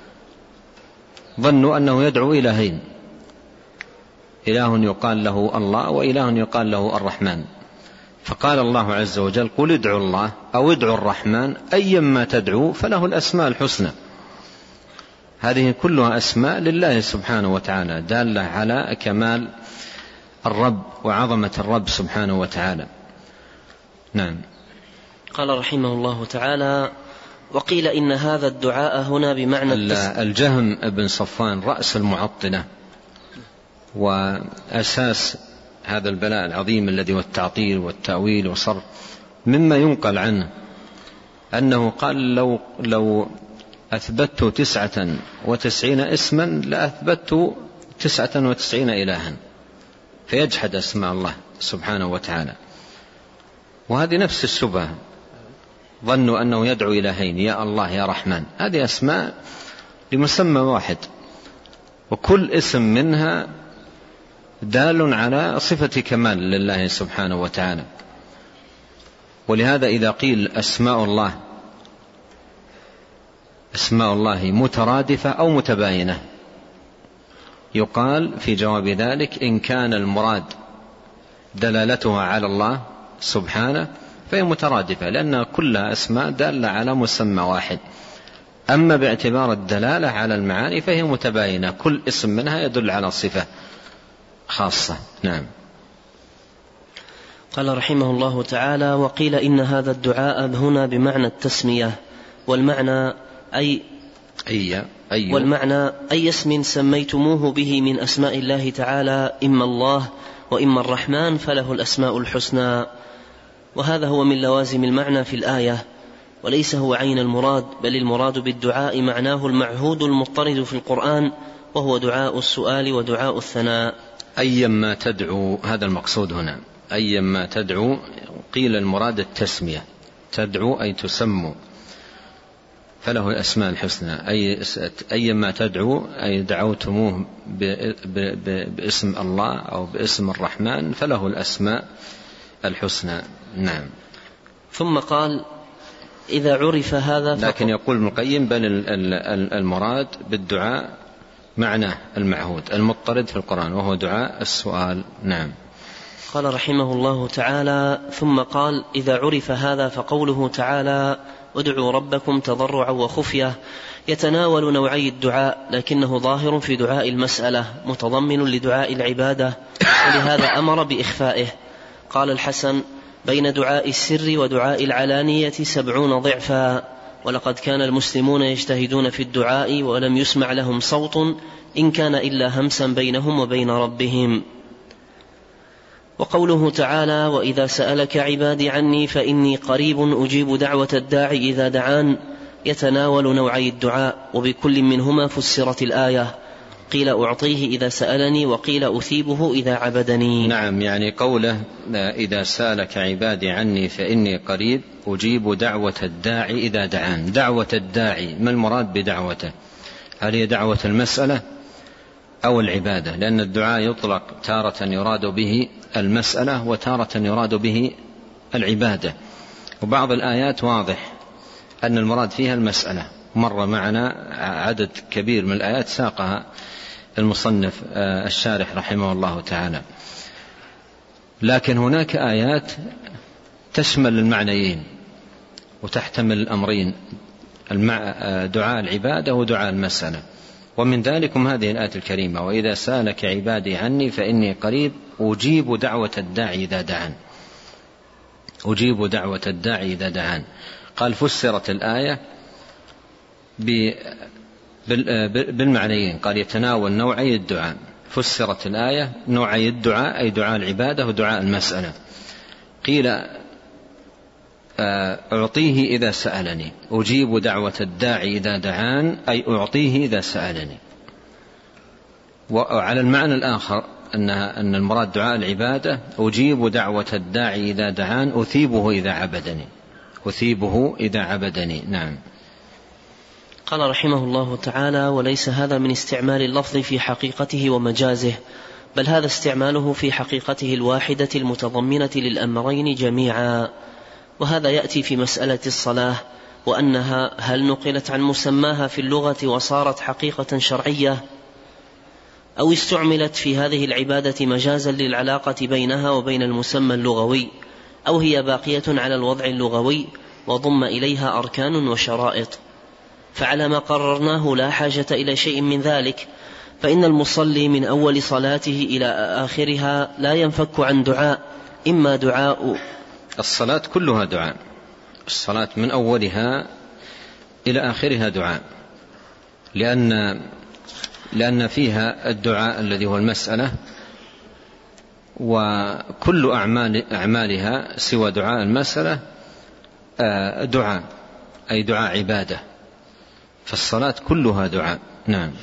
ظنوا أنه يدعو إلهين، إله يقال له الله وإله يقال له الرحمن. فقال الله عز وجل قل ادعوا الله أو ادعوا الرحمن أيما تدعوا فله الأسماء الحسنى. هذه كلها أسماء لله سبحانه وتعالى، دالة على كمال الرب وعظمة الرب سبحانه وتعالى. نعم. قال رحمه الله تعالى: وقيل إن هذا الدعاء هنا بمعنى الجهم بن صفان رأس المعطلة وأساس هذا البلاء العظيم الذي والتعطيل والتأويل وصرف، مما ينقل عنه أنه قال لو, لو أثبت تسعة وتسعين اسما لأثبت تسعة وتسعين إلها، فيجحد أسماء الله سبحانه وتعالى. وهذه نفس الشبهة، ظنوا أنه يدعو إلهين يا الله يا رحمن، هذه أسماء لمسمى واحد، وكل اسم منها دال على صفة كمال لله سبحانه وتعالى. ولهذا إذا قيل أسماء الله أسماء الله مترادفة أو متباينة، يقال في جواب ذلك إن كان المراد دلالتها على الله سبحانه فهي مترادفة، لأن كلها أسماء دالة على مسمى واحد. أما باعتبار الدلالة على المعاني فهي متباينة، كل اسم منها يدل على صفة خاصة. نعم. قال رحمه الله تعالى: وقيل إن هذا الدعاء هنا بمعنى التسمية، والمعنى أي أي أي والمعنى أي اسم سميتموه به من أسماء الله تعالى، إما الله وإما الرحمن، فله الأسماء الحسنى. وهذا هو من لوازم المعنى في الآية، وليس هو عين المراد، بل المراد بالدعاء معناه المعهود المضطرد في القرآن، وهو دعاء السؤال ودعاء الثناء. أيما تدعو، هذا المقصود هنا، أيما تدعو. قيل المراد التسمية، تدعو أي تسمو، فله الأسماء الحسنى. أي أيما تدعو أي دعوتموه باسم الله أو باسم الرحمن فله الأسماء الحسنى. نعم. ثم قال: إذا عرف هذا، لكن يقول ابن القيم بل المراد بالدعاء معناه المعهود المضطرد في القرآن، وهو دعاء السؤال. نعم. قال رحمه الله تعالى: ثم قال: إذا عرف هذا فقوله تعالى ادعوا ربكم تضرعا وخفية يتناول نوعي الدعاء، لكنه ظاهر في دعاء المسألة متضمن لدعاء العبادة، ولهذا أمر بإخفائه. قال الحسن: بين دعاء السر ودعاء العلانية سبعون ضعفا، ولقد كان المسلمون يجتهدون في الدعاء ولم يسمع لهم صوت إن كان إلا همسا بينهم وبين ربهم. وقوله تعالى: وإذا سألك عبادي عني فإني قريب أجيب دعوة الداعي إذا دعان، يتناول نوعي الدعاء، وبكل منهما فسرت الآية، قيل أعطيه إذا سألني، وقيل أثيبه إذا عبدني. نعم، يعني قوله إذا سألك عبادي عني فإني قريب أجيب دعوة الداعي إذا دعان. دعوة الداعي، ما المراد بدعوته؟ هل هي دعوة المسألة أو العبادة؟ لأن الدعاء يطلق تارة يراد به المسألة وتارة يراد به العبادة، وبعض الآيات واضح أن المراد فيها المسألة، مر معنا عدد كبير من الآيات ساقها المصنف الشارح رحمه الله تعالى، لكن هناك آيات تشمل المعنيين وتحتمل الأمرين، دعاء العبادة ودعاء المسألة. ومن ذلكم هذه الآية الكريمة: وإذا سألك عبادي عني فإني قريب أجيب دعوة الداعي إذا دعان. أجيب دعوة الداعي إذا دعان. قال فسرت الآية بالمعنيين، قال يتناول نوعي الدعاء. فسرت الآية نوعي الدعاء أي دعاء العبادة ودعاء المسألة. قيل أعطيه إذا سألني، أجيب دعوة الداعي إذا دعان أي أعطيه إذا سألني. وعلى المعنى الآخر أن المراد دعاء العبادة: أجيب دعوة الداعي إذا دعان أثيبه إذا عبدني، أثيبه إذا عبدني. نعم. قال رحمه الله تعالى: وليس هذا من استعمال اللفظ في حقيقته ومجازه، بل هذا استعماله في حقيقته الواحدة المتضمنة للأمرين جميعا. وهذا يأتي في مسألة الصلاة، وأنها هل نقلت عن مسماها في اللغة وصارت حقيقة شرعية، أو استعملت في هذه العبادة مجازا للعلاقة بينها وبين المسمى اللغوي، أو هي باقية على الوضع اللغوي وضم إليها أركان وشرائط. فعلى ما قررناه لا حاجة إلى شيء من ذلك، فإن المصلي من أول صلاته إلى آخرها لا ينفك عن دعاء، إما دعاء الصلاة كلها دعاء، الصلاة من أولها إلى آخرها دعاء، لأن لأن فيها الدعاء الذي هو المسألة، وكل أعمال أعمالها سوى دعاء المسألة دعاء أي دعاء عبادة، فالصلاة كلها دعاء. نعم.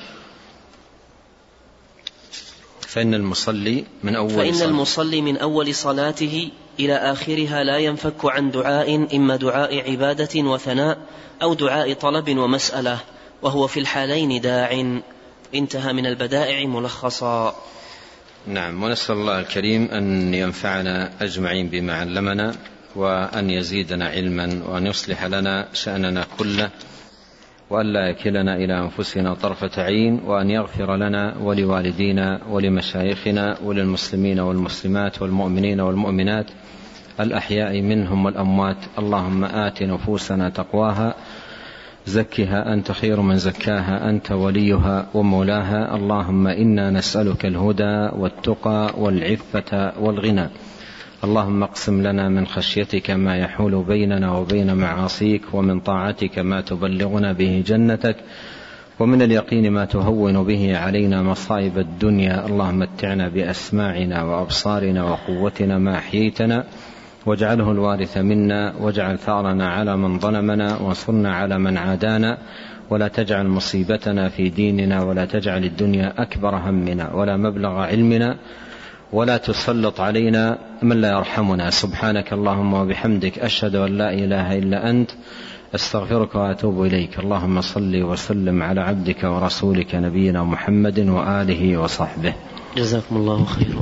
فإن المصلي من أول فإن صلاة المصلي من أول صلاته إلى آخرها لا ينفك عن دعاء، إما دعاء عبادة وثناء أو دعاء طلب ومسألة، وهو في الحالين داع. انتهى من البدائع ملخصا. نعم. ونسأل الله الكريم أن ينفعنا أجمعين بما علمنا، وأن يزيدنا علما، وأن يصلح لنا شأننا كله، وأن لا يكلنا إلى أنفسنا طرفة عين، وأن يغفر لنا ولوالدينا ولمشايخنا وللمسلمين والمسلمات والمؤمنين والمؤمنات الأحياء منهم والأموات. اللهم آت نفوسنا تقواها، زكها أنت خير من زكاها، أنت وليها ومولاها. اللهم إنا نسألك الهدى والتقى والعفة والغنى. اللهم اقسم لنا من خشيتك ما يحول بيننا وبين معاصيك، ومن طاعتك ما تبلغنا به جنتك، ومن اليقين ما تهون به علينا مصائب الدنيا. اللهم متعنا بأسماعنا وأبصارنا وقوتنا ما أحييتنا، واجعله الوارث منا، واجعل ثأرنا على من ظلمنا، وانصرنا على من عادانا، ولا تجعل مصيبتنا في ديننا، ولا تجعل الدنيا أكبر همنا ولا مبلغ علمنا، ولا تسلط علينا من لا يرحمنا. سبحانك اللهم وبحمدك، أشهد أن لا إله إلا أنت، أستغفرك وأتوب إليك. اللهم صل وسلم على عبدك ورسولك نبينا محمد وآله وصحبه. جزاكم الله خيرا.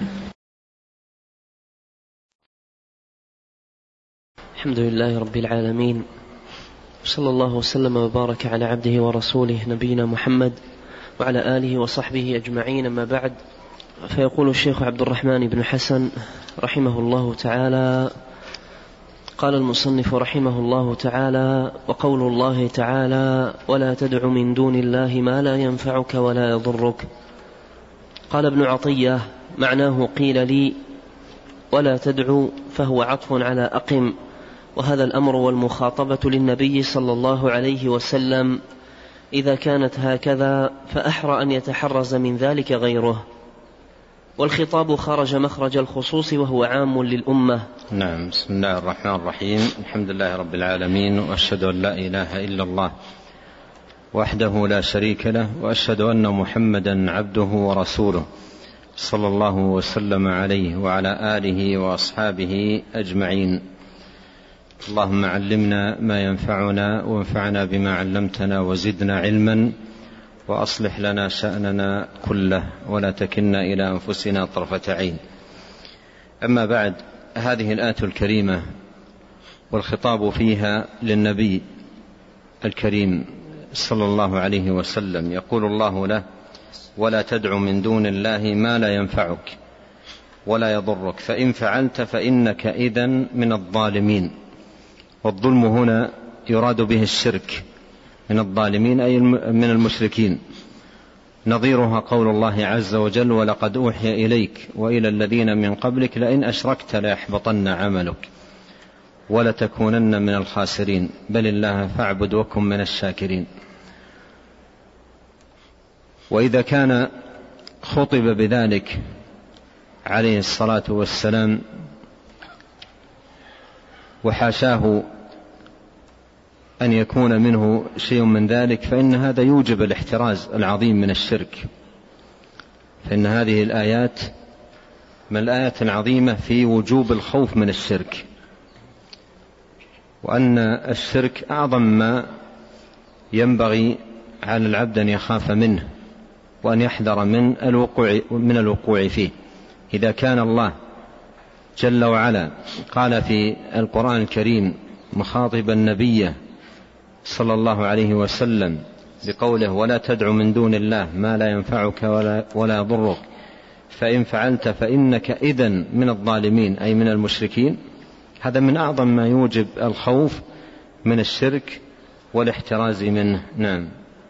الحمد لله رب العالمين، صلى الله وسلم وبارك على عبده ورسوله نبينا محمد وعلى آله وصحبه أجمعين. أما بعد، فيقول الشيخ عبد الرحمن بن حسن رحمه الله تعالى: قال المصنف رحمه الله تعالى: وقول الله تعالى: ولا تدع من دون الله ما لا ينفعك ولا يضرك. قال ابن عطية: معناه قيل لي ولا تدعو، فهو عطف على أقم، وهذا الأمر والمخاطبة للنبي صلى الله عليه وسلم. إذا كانت هكذا فأحرى أن يتحرز من ذلك غيره، والخطاب خرج مخرج الخصوص وهو عام للأمة. نعم. بسم الله الرحمن الرحيم. الحمد لله رب العالمين، وأشهد أن لا إله إلا الله وحده لا شريك له، وأشهد أن محمدا عبده ورسوله، صلى الله وسلم عليه وعلى آله وأصحابه أجمعين. اللهم علمنا ما ينفعنا، وانفعنا بما علمتنا، وزدنا علما، وأصلح لنا شأننا كله، ولا تكلنا إلى أنفسنا طرفة عين. أما بعد، هذه الآية الكريمة والخطاب فيها للنبي الكريم صلى الله عليه وسلم يقول الله له: ولا تدع من دون الله ما لا ينفعك ولا يضرك، فإن فعلت فإنك إذن من الظالمين. والظلم هنا يراد به الشرك، من الظالمين أي من المشركين. نظيرها قول الله عز وجل: ولقد أوحي إليك وإلى الذين من قبلك لئن أشركت ليحبطن عملك ولتكونن من الخاسرين، بل الله فاعبد وكن من الشاكرين. وإذا كان خطب بذلك عليه الصلاة والسلام وحاشاه أن يكون منه شيء من ذلك، فإن هذا يوجب الاحتراز العظيم من الشرك، فإن هذه الآيات من الآيات العظيمة في وجوب الخوف من الشرك، وأن الشرك أعظم ما ينبغي على العبد أن يخاف منه وأن يحذر من الوقوع, من الوقوع فيه. إذا كان الله جل وعلا قال في القرآن الكريم مخاطبا النبي صلى الله عليه وسلم بقوله: ولا تدع من دون الله ما لا ينفعك ولا, ولا يضرك، فإن فعلت فإنك إذن من الظالمين أي من المشركين، هذا من أعظم ما يوجب الخوف من الشرك والاحتراز منه. نعم.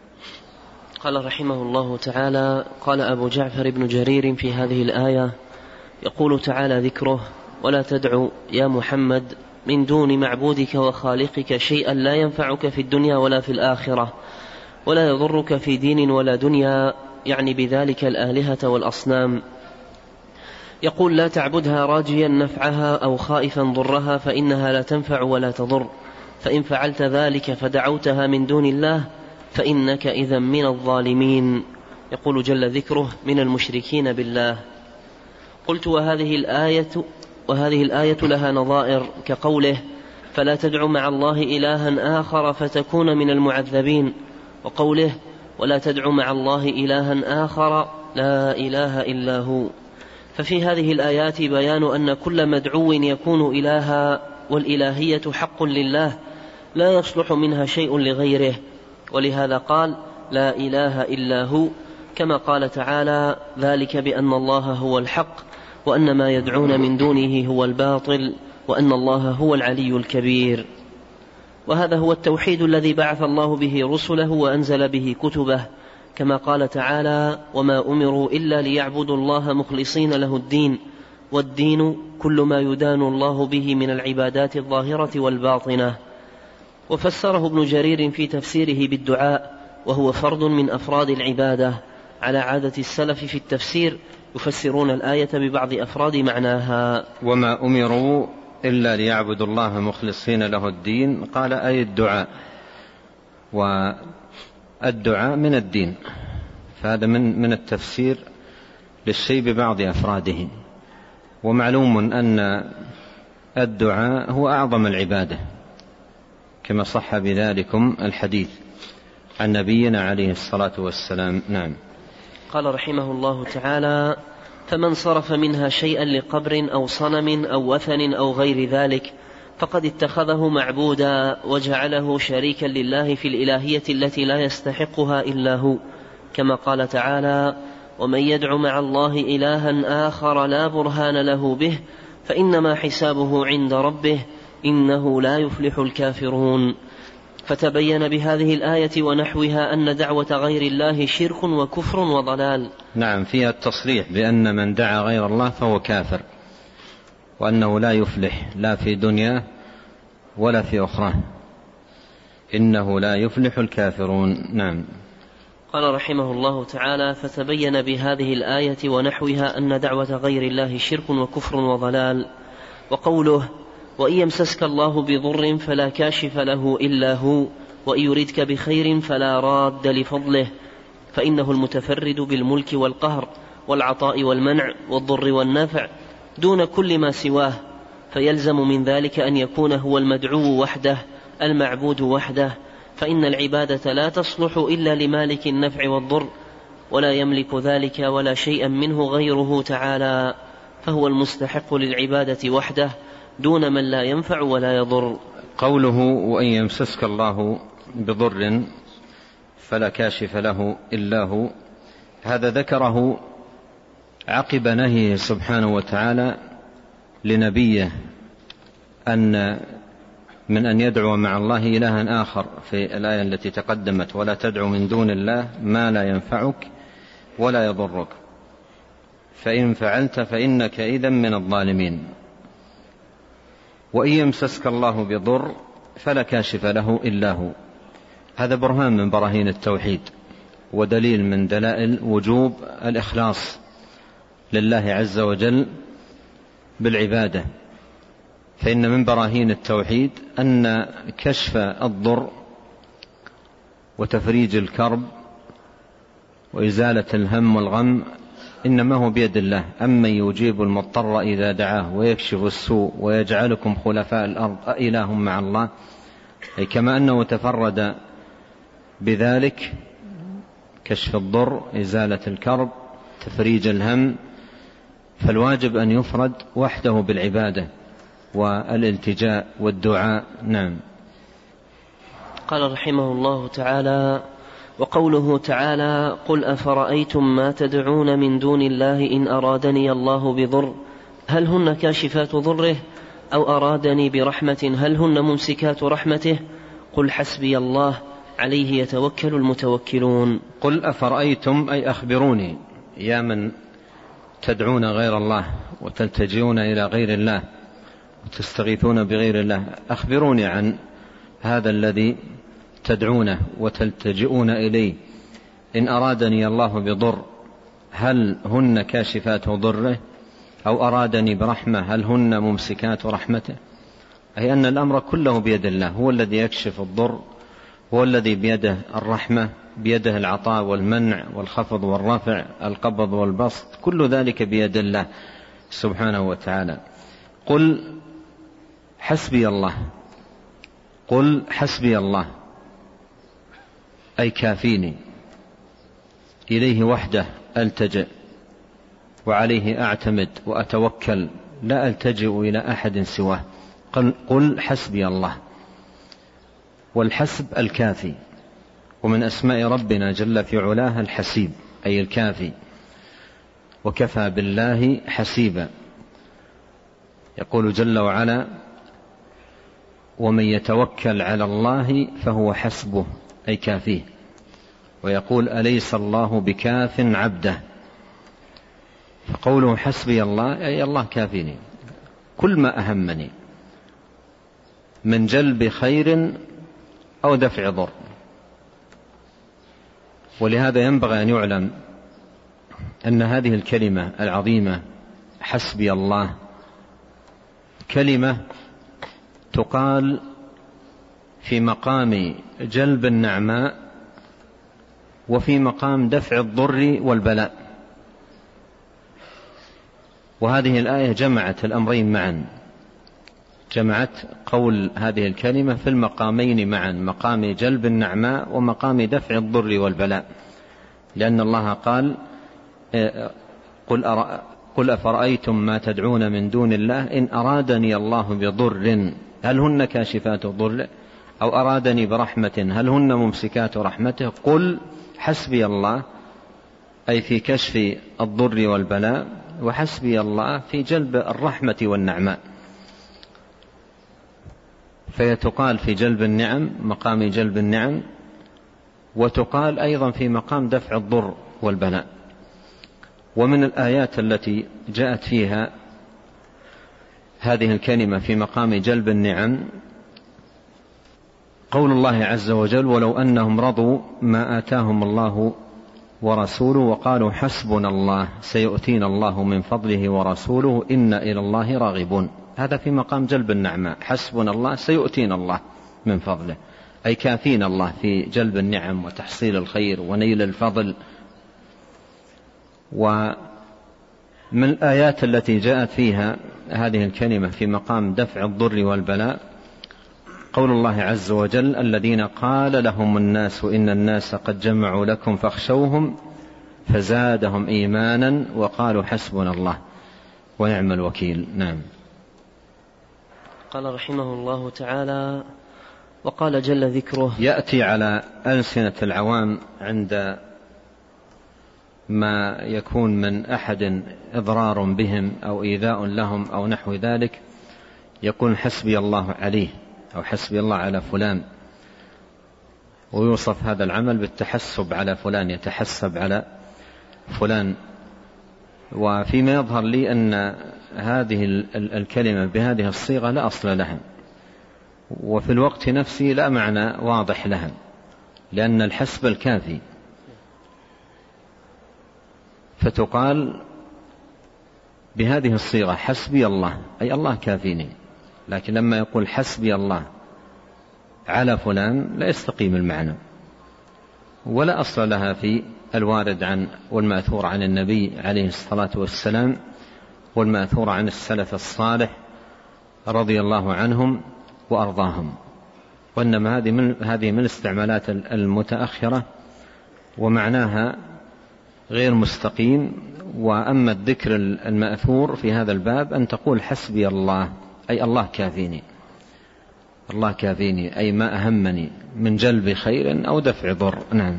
قال رحمه الله تعالى: قال أبو جعفر بن جرير في هذه الآية: يقول تعالى ذكره: ولا تدع يا محمد من دون معبودك وخالقك شيئا لا ينفعك في الدنيا ولا في الآخرة ولا يضرك في دين ولا دنيا، يعني بذلك الآلهة والأصنام. يقول: لا تعبدها راجيا نفعها أو خائفا ضرها، فإنها لا تنفع ولا تضر، فإن فعلت ذلك فدعوتها من دون الله فإنك إذا من الظالمين. يقول جل ذكره: من المشركين بالله. قلت: وهذه الآية وهذه الآية لها نظائر، كقوله: فلا تدع مع الله إلها آخر فتكون من المعذبين، وقوله: ولا تدع مع الله إلها آخر لا إله إلا هو. ففي هذه الآيات بيان أن كل مدعو يكون إلها، والإلهية حق لله لا يصلح منها شيء لغيره، ولهذا قال: لا إله إلا هو، كما قال تعالى: ذلك بأن الله هو الحق وأن ما يدعون من دونه هو الباطل وأن الله هو العلي الكبير. وهذا هو التوحيد الذي بعث الله به رسله وأنزل به كتبه، كما قال تعالى: وما أمروا إلا ليعبدوا الله مخلصين له الدين، والدين كل ما يدان الله به من العبادات الظاهرة والباطنة. وفسره ابن جرير في تفسيره بالدعاء، وهو فرد من أفراد العبادة، على عادة السلف في التفسير يفسرون الآية ببعض أفراد معناها. وما أمروا إلا ليعبدوا الله مخلصين له الدين، قال أي الدعاء، والدعاء من الدين، فهذا من من التفسير للشيء ببعض أفراده. ومعلوم أن الدعاء هو أعظم العبادة، كما صح بذلكم الحديث عن نبينا عليه الصلاة والسلام. نعم. قال رحمه الله تعالى: فمن صرف منها شيئا لقبر أو صنم أو وثن أو غير ذلك فقد اتخذه معبودا وجعله شريكا لله في الإلهية التي لا يستحقها إلا هو، كما قال تعالى: ومن يدع مع الله إلها آخر لا برهان له به فإنما حسابه عند ربه إنه لا يفلح الكافرون. فتبين بهذه الآية ونحوها أن دعوة غير الله شرك وكفر وضلال. نعم، فيها التصريح بأن من دعا غير الله فهو كافر، وأنه لا يفلح لا في دنيا ولا في أخرى، إنه لا يفلح الكافرون. نعم. قال رحمه الله تعالى: فتبين بهذه الآية ونحوها أن دعوة غير الله شرك وكفر وضلال. وقوله: وإن يمسسك الله بضر فلا كاشف له إلا هو وإن يردك بخير فلا راد لفضله، فإنه المتفرد بالملك والقهر والعطاء والمنع والضر والنفع دون كل ما سواه، فيلزم من ذلك أن يكون هو المدعو وحده المعبود وحده، فإن العبادة لا تصلح إلا لمالك النفع والضر، ولا يملك ذلك ولا شيئا منه غيره تعالى، فهو المستحق للعبادة وحده دون من لا ينفع ولا يضر. قوله: وإن يمسسك الله بضر فلا كاشف له إلا هو. هذا ذكره عقب نهيه سبحانه وتعالى لنبيه أن من أن يدعو مع الله إلها آخر في الآية التي تقدمت: ولا تدعو من دون الله ما لا ينفعك ولا يضرك فإن فعلت فإنك إذن من الظالمين. وإن يمسسك الله بضر فلا كاشف له إلا هو. هذا برهان من براهين التوحيد ودليل من دلائل وجوب الإخلاص لله عز وجل بالعبادة. فإن من براهين التوحيد أن كشف الضر وتفريج الكرب وإزالة الهم والغم إنما هو بيد الله. أمن يجيب المضطر إذا دعاه ويكشف السوء ويجعلكم خلفاء الأرض أإله مع الله. أي كما أنه تفرد بذلك كشف الضر إزالة الكرب تفريج الهم، فالواجب أن يفرد وحده بالعبادة والالتجاء والدعاء. نعم. قال رحمه الله تعالى: وقوله تعالى: قل أفرأيتم ما تدعون من دون الله إن أرادني الله بضر هل هن كاشفات ضره أو أرادني برحمة هل هن ممسكات رحمته قل حسبي الله عليه يتوكل المتوكلون. قل أفرأيتم أي أخبروني يا من تدعون غير الله وتلتجئون إلى غير الله وتستغيثون بغير الله، أخبروني عن هذا الذي تدعونه وتلتجئون إليه. إن أرادني الله بضر هل هن كاشفات ضره أو أرادني برحمة هل هن ممسكات رحمته. أي أن الأمر كله بيد الله، هو الذي يكشف الضر، هو الذي بيده الرحمة، بيده العطاء والمنع والخفض والرفع، القبض والبسط، كل ذلك بيد الله سبحانه وتعالى. قل حسبي الله، قل حسبي الله أي كافيني، إليه وحده ألتجئ وعليه أعتمد وأتوكل، لا ألتجئ إلى أحد سواه. قل, قل حسبي الله. والحسب الكافي، ومن أسماء ربنا جل في علاه الحسيب أي الكافي، وكفى بالله حسيبا. يقول جل وعلا: ومن يتوكل على الله فهو حسبه أي كافيه. ويقول: أليس الله بكاف عبده. فقوله حسبي الله أي الله كافيني، كل ما أهمني من جلب خير أو دفع ضر. ولهذا ينبغي أن يعلم أن هذه الكلمة العظيمة حسبي الله كلمة تقال في مقام جلب النعماء وفي مقام دفع الضر والبلاء. وهذه الآية جمعت الأمرين معا، جمعت قول هذه الكلمة في المقامين معا، مقام جلب النعماء ومقام دفع الضر والبلاء. لأن الله قال: قل, أرأ قل أفرأيتم ما تدعون من دون الله إن أرادني الله بضر هل هن كاشفات ضر أو أرادني برحمة هل هن ممسكات رحمته. قل حسبي الله أي في كشف الضر والبلاء، وحسبي الله في جلب الرحمة والنعماء. فيتقال في جلب النعم مقام جلب النعم، وتقال أيضا في مقام دفع الضر والبلاء. ومن الآيات التي جاءت فيها هذه الكلمة في مقام جلب النعم قول الله عز وجل: ولو أنهم رضوا ما آتاهم الله ورسوله وقالوا حسبنا الله سيؤتينا الله من فضله ورسوله إنا إلى الله راغبون. هذا في مقام جلب النعمة، حسبنا الله سيؤتينا الله من فضله أي كافينا الله في جلب النعم وتحصيل الخير ونيل الفضل. ومن الآيات التي جاءت فيها هذه الكلمة في مقام دفع الضر والبلاء قول الله عز وجل: الذين قال لهم الناس إن الناس قد جمعوا لكم فاخشوهم فزادهم إيمانا وقالوا حسبنا الله ونعم الوكيل. نعم. قال رحمه الله تعالى: وقال جل ذكره. يأتي على ألسنة العوام عند ما يكون من أحد إضرار بهم أو إيذاء لهم أو نحو ذلك، يقول حسبي الله عليه أو حسبي الله على فلان، ويوصف هذا العمل بالتحسب على فلان، يتحسب على فلان. وفيما يظهر لي أن هذه الكلمة بهذه الصيغة لا أصل لها، وفي الوقت نفسه لا معنى واضح لها، لأن الحسب الكافي، فتقال بهذه الصيغة حسبي الله أي الله كافيني. لكن لما يقول حسبي الله على فلان لا يستقيم المعنى، ولا أصل لها في الوارد عن والمأثور عن النبي عليه الصلاة والسلام والمأثور عن السلف الصالح رضي الله عنهم وأرضاهم. وإنما هذه من هذه من الاستعمالات المتأخرة ومعناها غير مستقيم. وأما الذكر المأثور في هذا الباب أن تقول حسبي الله أي الله كافيني، الله كافيني أي ما أهمني من جلب خير أو دفع ضر. نعم.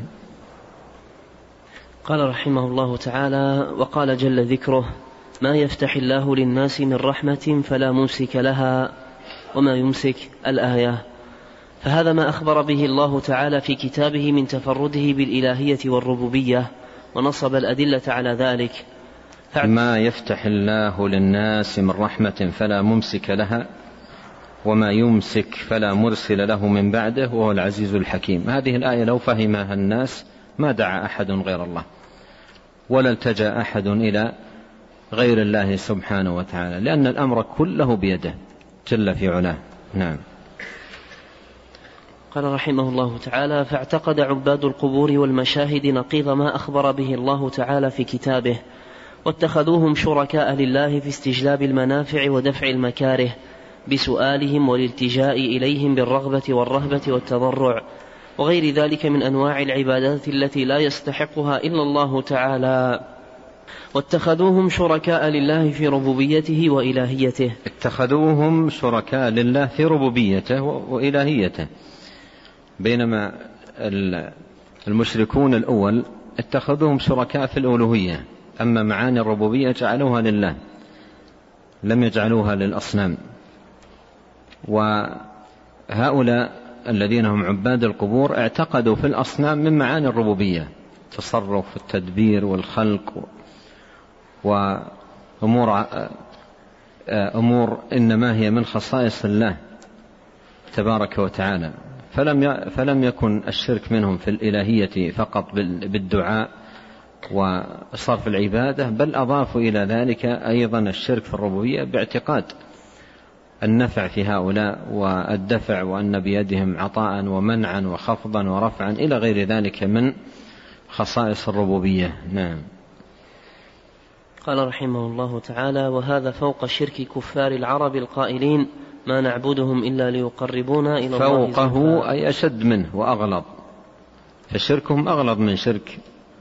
قال رحمه الله تعالى: وقال جل ذكره: ما يفتح الله للناس من رحمة فلا ممسك لها وما يمسك. الآية. فهذا ما أخبر به الله تعالى في كتابه من تفرده بالإلهية والربوبية، ونصب الأدلة على ذلك. ما يفتح الله للناس من رحمة فلا ممسك لها وما يمسك فلا مرسل له من بعده وهو العزيز الحكيم. هذه الآية لو فهمها الناس ما دعا أحد غير الله، ولا التجأ أحد إلى غير الله سبحانه وتعالى، لأن الأمر كله بيده جل في علاه. نعم. قال رحمه الله تعالى: فاعتقد عباد القبور والمشاهد نقيض ما أخبر به الله تعالى في كتابه، واتخذوهم شركاء لله في استجلاب المنافع ودفع المكاره بسؤالهم والالتجاء إليهم بالرغبة والرهبة والتضرع وغير ذلك من أنواع العبادات التي لا يستحقها إلا الله تعالى. واتخذوهم شركاء لله في ربوبيته وإلهيته. اتخذوهم شركاء لله في ربوبيته وإلهيته، بينما المشركون الأول اتخذوهم شركاء في الألوهية، أما معاني الربوبية جعلوها لله لم يجعلوها للأصنام. وهؤلاء الذين هم عباد القبور اعتقدوا في الأصنام من معاني الربوبية، تصرف التدبير والخلق وأمور أمور إنما هي من خصائص الله تبارك وتعالى. فلم فلم يكن الشرك منهم في الإلهية فقط بالدعاء وصرف العبادة، بل أضافوا إلى ذلك أيضا الشرك في الربوبية باعتقاد النفع في هؤلاء والدفع، وأن بيدهم عطاء ومنعا وخفضا ورفعا إلى غير ذلك من خصائص الربوبية. نعم. قال رحمه الله تعالى: وهذا فوق شرك كفار العرب القائلين ما نعبدهم إلا ليقربونا إلى الله زلفى. فوقه أي أشد منه وأغلظ، فشركهم أغلظ من شرك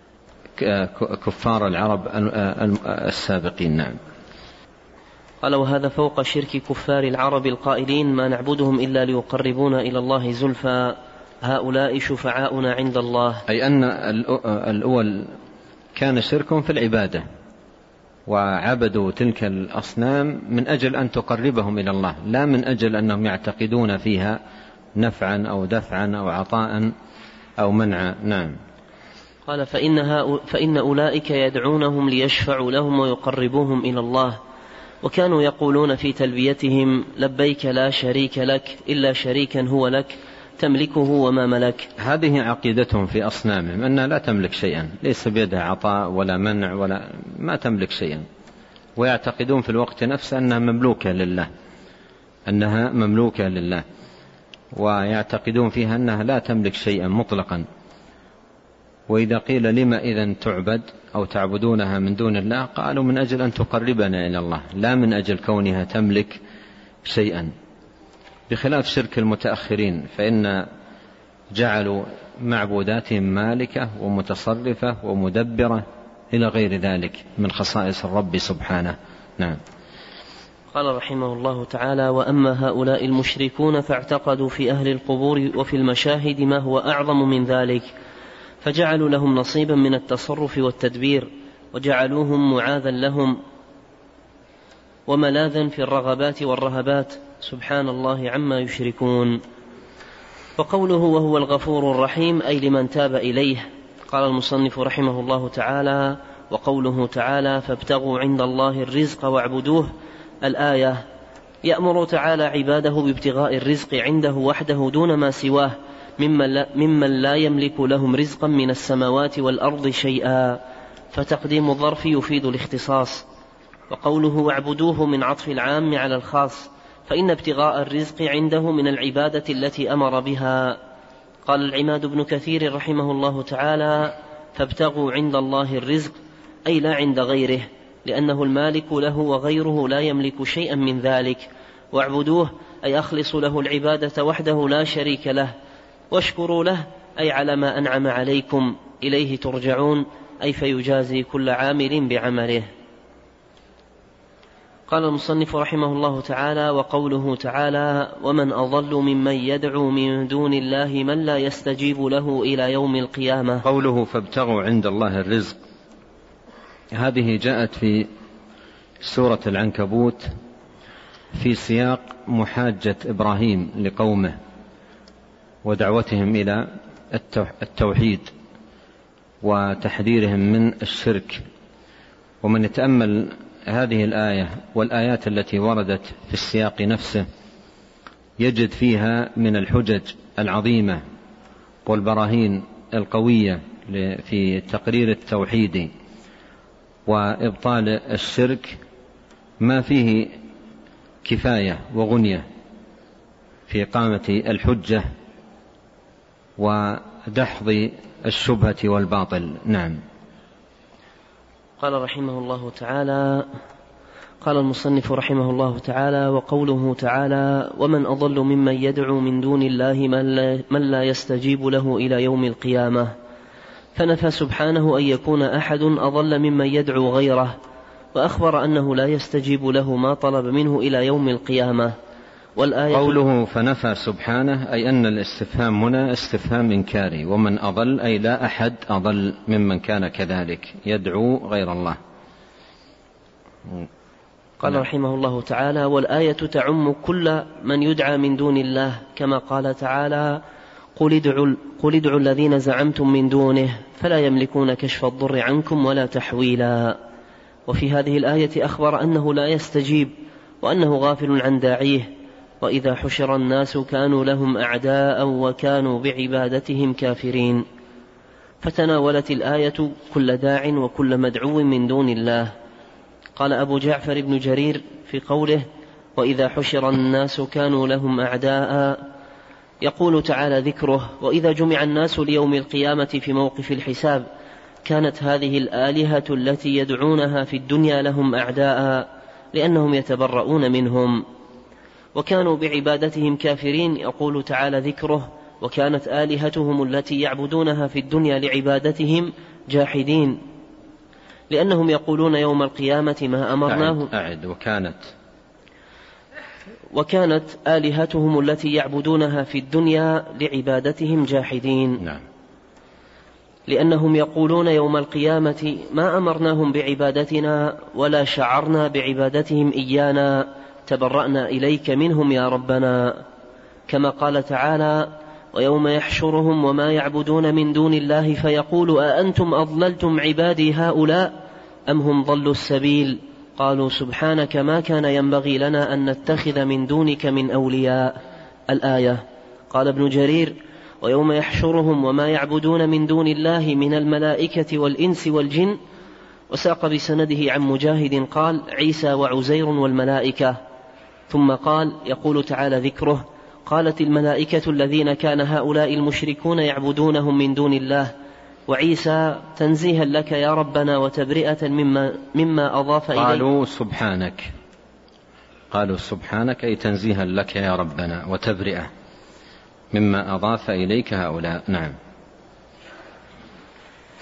كفار العرب السابقين. نعم. قال: وهذا فوق شرك كفار العرب القائلين ما نعبدهم إلا ليقربونا إلى الله زلفى هؤلاء شفعاؤنا عند الله. أي أن الأول كان شركهم في العبادة، وعبدوا تلك الأصنام من أجل أن تقربهم إلى الله، لا من أجل أنهم يعتقدون فيها نفعا أو دفعا أو عطاء أو منعا. نعم. قال: فإنها فإن أولئك يدعونهم ليشفعوا لهم ويقربوهم إلى الله، وكانوا يقولون في تلبيتهم: لبيك لا شريك لك إلا شريكا هو لك تملكه وما ملك. هذه عقيدتهم في أصنامهم، أنها لا تملك شيئا، ليس بيدها عطاء ولا منع ولا ما تملك شيئا، ويعتقدون في الوقت نفسه أنها مملوكة لله أنها مملوكة لله ويعتقدون فيها أنها لا تملك شيئا مطلقا. وإذا قيل لما إذن تعبد أو تعبدونها من دون الله، قالوا من أجل أن تقربنا إلى الله، لا من أجل كونها تملك شيئا، بخلاف شرك المتأخرين فإن جعلوا معبوداتهم مالكة ومتصرفة ومدبرة إلى غير ذلك من خصائص الرب سبحانه. نعم. قال رحمه الله تعالى: وأما هؤلاء المشركون فاعتقدوا في أهل القبور وفي المشاهد ما هو أعظم من ذلك، فجعلوا لهم نصيبا من التصرف والتدبير، وجعلوهم معاذا لهم وملاذا في الرغبات والرهبات، سبحان الله عما يشركون. وقوله وهو الغفور الرحيم أي لمن تاب إليه. قال المصنف رحمه الله تعالى: وقوله تعالى: فابتغوا عند الله الرزق واعبدوه، الآية يأمر تعالى عباده بابتغاء الرزق عنده وحده دون ما سواه ممن لا يملك لهم رزقا من السماوات والأرض شيئا، فتقديم الظرف يفيد الاختصاص. وقوله واعبدوه من عطف العام على الخاص، فإن ابتغاء الرزق عنده من العبادة التي أمر بها. قال العماد بن كثير رحمه الله تعالى: فابتغوا عند الله الرزق أي لا عند غيره، لأنه المالك له وغيره لا يملك شيئا من ذلك. واعبدوه أي أخلصوا له العبادة وحده لا شريك له، واشكروا له أي على ما أنعم عليكم، إليه ترجعون أي فيجازي كل عامل بعمله. قال المصنف رحمه الله تعالى: وقوله تعالى: ومن أضل ممن يدعو من دون الله من لا يستجيب له إلى يوم القيامة. قوله فابتغوا عند الله الرزق، هذه جاءت في سورة العنكبوت في سياق محاجة إبراهيم لقومه ودعوتهم إلى التوحيد وتحذيرهم من الشرك. ومن يتأمل هذه الآية والآيات التي وردت في السياق نفسه يجد فيها من الحجج العظيمة والبراهين القوية في تقرير التوحيد وإبطال الشرك ما فيه كفاية وغنية في إقامة الحجة ودحض الشبهة والباطل. نعم. قال رحمه الله تعالى: قال المصنف رحمه الله تعالى: وقوله تعالى: ومن أضل ممن يدعو من دون الله من لا يستجيب له إلى يوم القيامة، فنفى سبحانه أن يكون أحد أضل ممن يدعو غيره، وأخبر أنه لا يستجيب له ما طلب منه إلى يوم القيامة. والآية قوله فنفى سبحانه أي أن الاستفهام هنا استفهام إنكاري، ومن أضل أي لا أحد أضل ممن كان كذلك يدعو غير الله. قال رحمه الله تعالى: والآية تعم كل من يدعى من دون الله، كما قال تعالى: قل ادعوا, قل ادعوا الذين زعمتم من دونه فلا يملكون كشف الضر عنكم ولا تحويلا. وفي هذه الآية أخبر أنه لا يستجيب وأنه غافل عن داعيه. وإذا حشر الناس كانوا لهم أعداء وكانوا بعبادتهم كافرين. فتناولت الآية كل داع وكل مدعو من دون الله. قال أبو جعفر بن جرير في قوله: وإذا حشر الناس كانوا لهم أعداء، يقول تعالى ذكره: وإذا جمع الناس ليوم القيامة في موقف الحساب كانت هذه الآلهة التي يدعونها في الدنيا لهم أعداء، لأنهم يتبرؤون منهم وكانوا بعبادتهم كافرين. يقول تعالى ذكره: وكانت آلهتهم التي يعبدونها في الدنيا لعبادتهم جاحدين، لأنهم يقولون يوم القيامة ما أمرناهم أعد, أعد وكانت وكانت آلهتهم التي يعبدونها في الدنيا لعبادتهم جاحدين. نعم. لأنهم يقولون يوم القيامة ما أمرناهم بعبادتنا ولا شعرنا بعبادتهم إيانا، تبرأنا إليك منهم يا ربنا. كما قال تعالى: ويوم يحشرهم وما يعبدون من دون الله فيقول أأنتم أضللتم عبادي هؤلاء أم هم ضلوا السبيل، قالوا سبحانك ما كان ينبغي لنا أن نتخذ من دونك من أولياء. الآية. قال ابن جرير: ويوم يحشرهم وما يعبدون من دون الله من الملائكة والإنس والجن. وساق بسنده عن مجاهد قال: عيسى وعزير والملائكة. ثم قال: يقول تعالى ذكره: قالت الملائكة الذين كان هؤلاء المشركون يعبدونهم من دون الله، وعيسى تنزيها لك يا ربنا وتبرئة مما, مما أضاف إليه. قالوا سبحانك، قالوا سبحانك أي تنزيها لك يا ربنا وتبرئة مما أضاف إليك هؤلاء. نعم.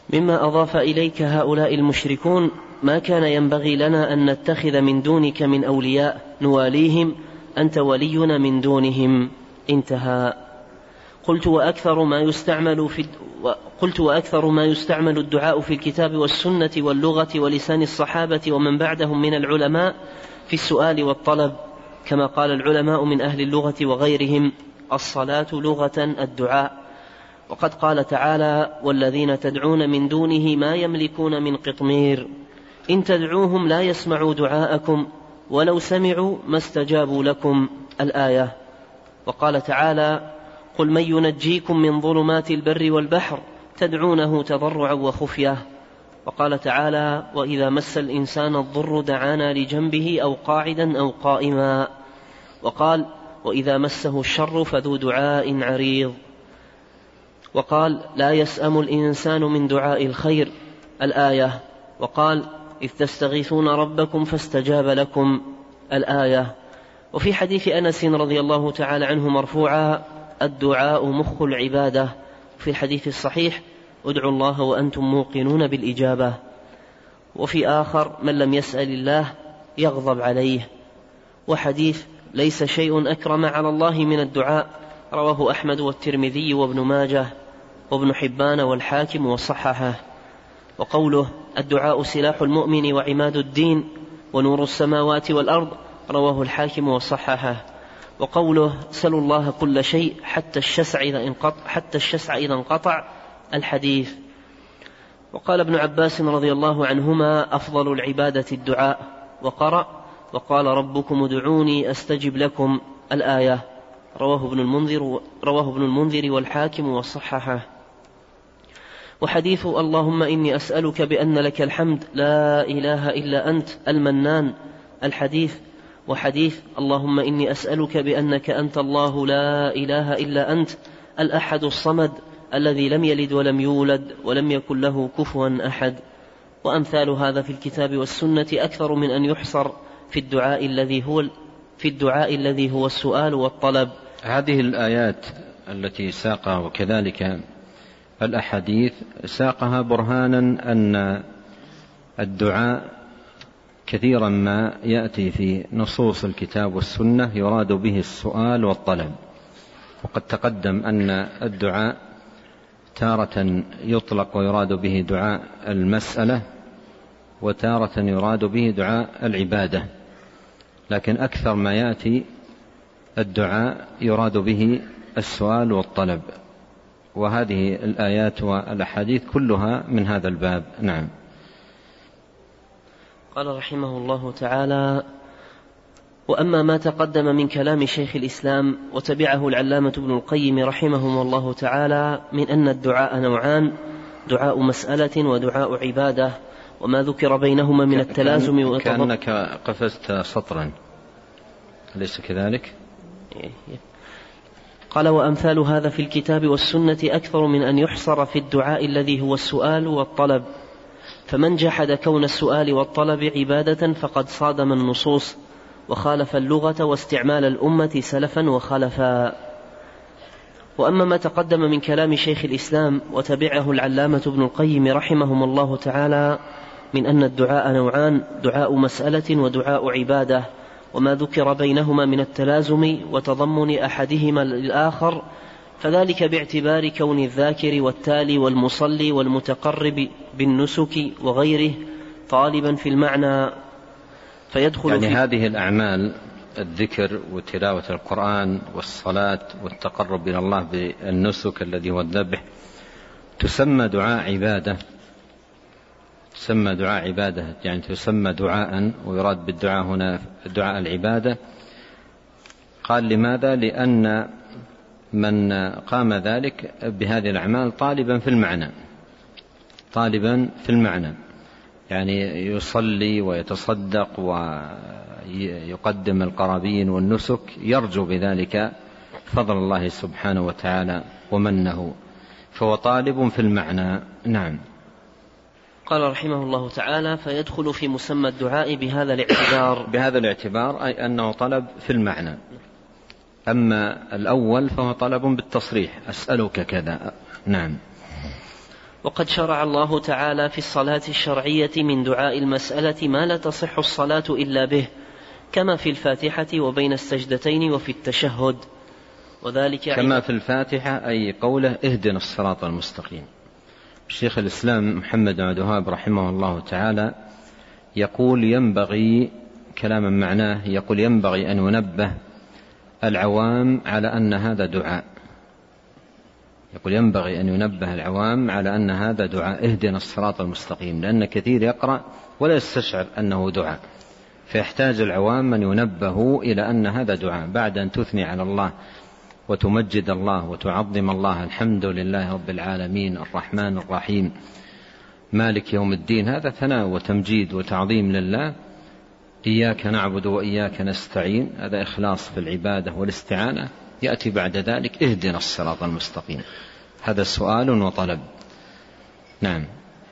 مما أضاف إليك هؤلاء المشركون ما كان ينبغي لنا أن نتخذ من دونك من أولياء نواليهم، أنت ولينا من دونهم. انتهى. قلت وأكثر ما يستعمل في قلت وأكثر ما يستعمل الدعاء في الكتاب والسنة واللغة ولسان الصحابة ومن بعدهم من العلماء في السؤال والطلب، كما قال العلماء من أهل اللغة وغيرهم: الصلاة لغة الدعاء. وقد قال تعالى: والذين تدعون من دونه ما يملكون من قطمير إن تدعوهم لا يسمعوا دعاءكم ولو سمعوا ما استجابوا لكم، الآية. وقال تعالى: قل من ينجيكم من ظلمات البر والبحر تدعونه تضرعا وخفية. وقال تعالى: وإذا مس الإنسان الضر دعانا لجنبه أو قاعدا أو قائما. وقال: وإذا مسه الشر فذو دعاء عريض. وقال: لا يسأم الإنسان من دعاء الخير، الآية. وقال: إذ تستغيثون ربكم فاستجاب لكم، الآية. وفي حديث أنس رضي الله تعالى عنه مرفوعا: الدعاء مخ العبادة. في الحديث الصحيح: ادعوا الله وأنتم موقنون بالإجابة. وفي آخر: من لم يسأل الله يغضب عليه. وحديث: ليس شيء أكرم على الله من الدعاء، رواه أحمد والترمذي وابن ماجه وابن حبان والحاكم وصححه. وقوله: الدعاء سلاح المؤمن وعماد الدين ونور السماوات والأرض، رواه الحاكم وصححه. وقوله: سلوا الله كل شيء حتى الشسع إذا انقطع, حتى الشسع إذا انقطع، الحديث. وقال ابن عباس رضي الله عنهما: أفضل العبادة الدعاء. وقرأ: وقال ربكم ادعوني أستجب لكم، الآية. رواه ابن المنذر, رواه ابن المنذر والحاكم وصححه. وحديث: اللهم إني أسألك بأن لك الحمد لا إله إلا أنت المنان، الحديث. وحديث: اللهم إني أسألك بأنك أنت الله لا إله إلا أنت الأحد الصمد الذي لم يلد ولم يولد ولم يكن له كفوا أحد. وأمثال هذا في الكتاب والسنة أكثر من أن يحصر في الدعاء الذي هو في الدعاء الذي هو السؤال والطلب. هذه الآيات التي ساقها وكذلك الأحاديث ساقها برهانا أن الدعاء كثيرا ما يأتي في نصوص الكتاب والسنة يراد به السؤال والطلب. وقد تقدم أن الدعاء تارة يطلق ويراد به دعاء المسألة، وتارة يراد به دعاء العبادة، لكن أكثر ما يأتي الدعاء يراد به السؤال والطلب. وهذه الآيات والأحاديث كلها من هذا الباب. نعم. قال رحمه الله تعالى: وأما ما تقدم من كلام شيخ الإسلام وتبعه العلامة ابن القيم رحمهم الله تعالى من أن الدعاء نوعان: دعاء مسألة ودعاء عبادة، وما ذكر بينهما من التلازم والتضاد. كأنك قفزت سطرا، أليس كذلك؟ قال: وأمثال هذا في الكتاب والسنة أكثر من أن يحصر في الدعاء الذي هو السؤال والطلب. فمن جحد كون السؤال والطلب عبادة فقد صادم النصوص وخالف اللغة واستعمال الأمة سلفا وخلفا. وأما ما تقدم من كلام شيخ الإسلام وتبعه العلامة ابن القيم رحمهم الله تعالى من أن الدعاء نوعان: دعاء مسألة ودعاء عبادة، وما ذكر بينهما من التلازم وتضمن أحدهما للآخر، فذلك باعتبار كون الذاكر والتالي والمصلي والمتقرب بالنسك وغيره طالبا في المعنى فيدخل يعني في هذه الأعمال، الذكر وتلاوة القرآن والصلاة والتقرب إلى الله بالنسك الذي هو الذبح، تسمى دعاء عبادة، تسمى دعاء عبادة يعني تسمى دعاء، ويراد بالدعاء هنا دعاء العبادة. قال: لماذا؟ لأن من قام ذلك بهذه الأعمال طالبا في المعنى، طالبا في المعنى يعني يصلي ويتصدق ويقدم القرابين والنسك، يرجو بذلك فضل الله سبحانه وتعالى ومنه، فهو طالب في المعنى. نعم. قال رحمه الله تعالى: فيدخل في مسمى الدعاء بهذا الاعتبار بهذا الاعتبار أي أنه طلب في المعنى. أما الأول فهو طلب بالتصريح: أسألك كذا. نعم. وقد شرع الله تعالى في الصلاة الشرعية من دعاء المسألة ما لا تصح الصلاة إلا به، كما في الفاتحة وبين السجدتين وفي التشهد، وذلك كما في الفاتحة أي قوله اهدنا الصراط المستقيم. الشيخ الإسلام محمد بن عبد الوهاب رحمه الله تعالى يقول ينبغي كلاما معناه، يقول ينبغي أن ينبه العوام على أن هذا دعاء، يقول ينبغي أن ينبه العوام على أن هذا دعاء اهدنا الصراط المستقيم، لأن كثير يقرأ ولا يستشعر أنه دعاء، فيحتاج العوام من ينبهوا إلى أن هذا دعاء. بعد أن تثني على الله وتمجد الله وتعظم الله، الحمد لله رب العالمين الرحمن الرحيم مالك يوم الدين، هذا ثناء وتمجيد وتعظيم لله. إياك نعبد وإياك نستعين، هذا إخلاص في العبادة والاستعانة. يأتي بعد ذلك اهدنا الصراط المستقيم، هذا سؤال وطلب. نعم.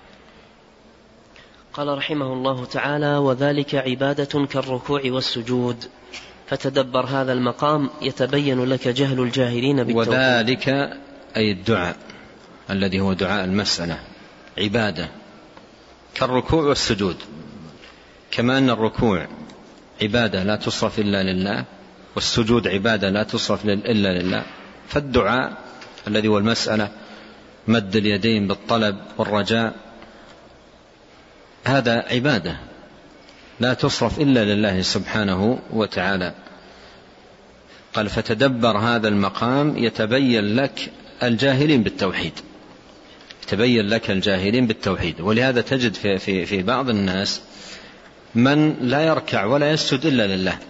قال رحمه الله تعالى: وذلك عبادة كالركوع والسجود، فتدبر هذا المقام يتبين لك جهل الجاهلين بالتوحيد. وذلك أي الدعاء الذي هو دعاء المسألة عبادة كالركوع والسجود، كما أن الركوع عبادة لا تصرف إلا لله، والسجود عبادة لا تصرف إلا لله، فالدعاء الذي هو المسألة مد اليدين بالطلب والرجاء هذا عبادة لا تصرف إلا لله سبحانه وتعالى. قال فتدبر هذا المقام يتبين لك الجاهلين بالتوحيد، يتبين لك الجاهلين بالتوحيد. ولهذا تجد في, في, في بعض الناس من لا يركع ولا يسجد إلا لله،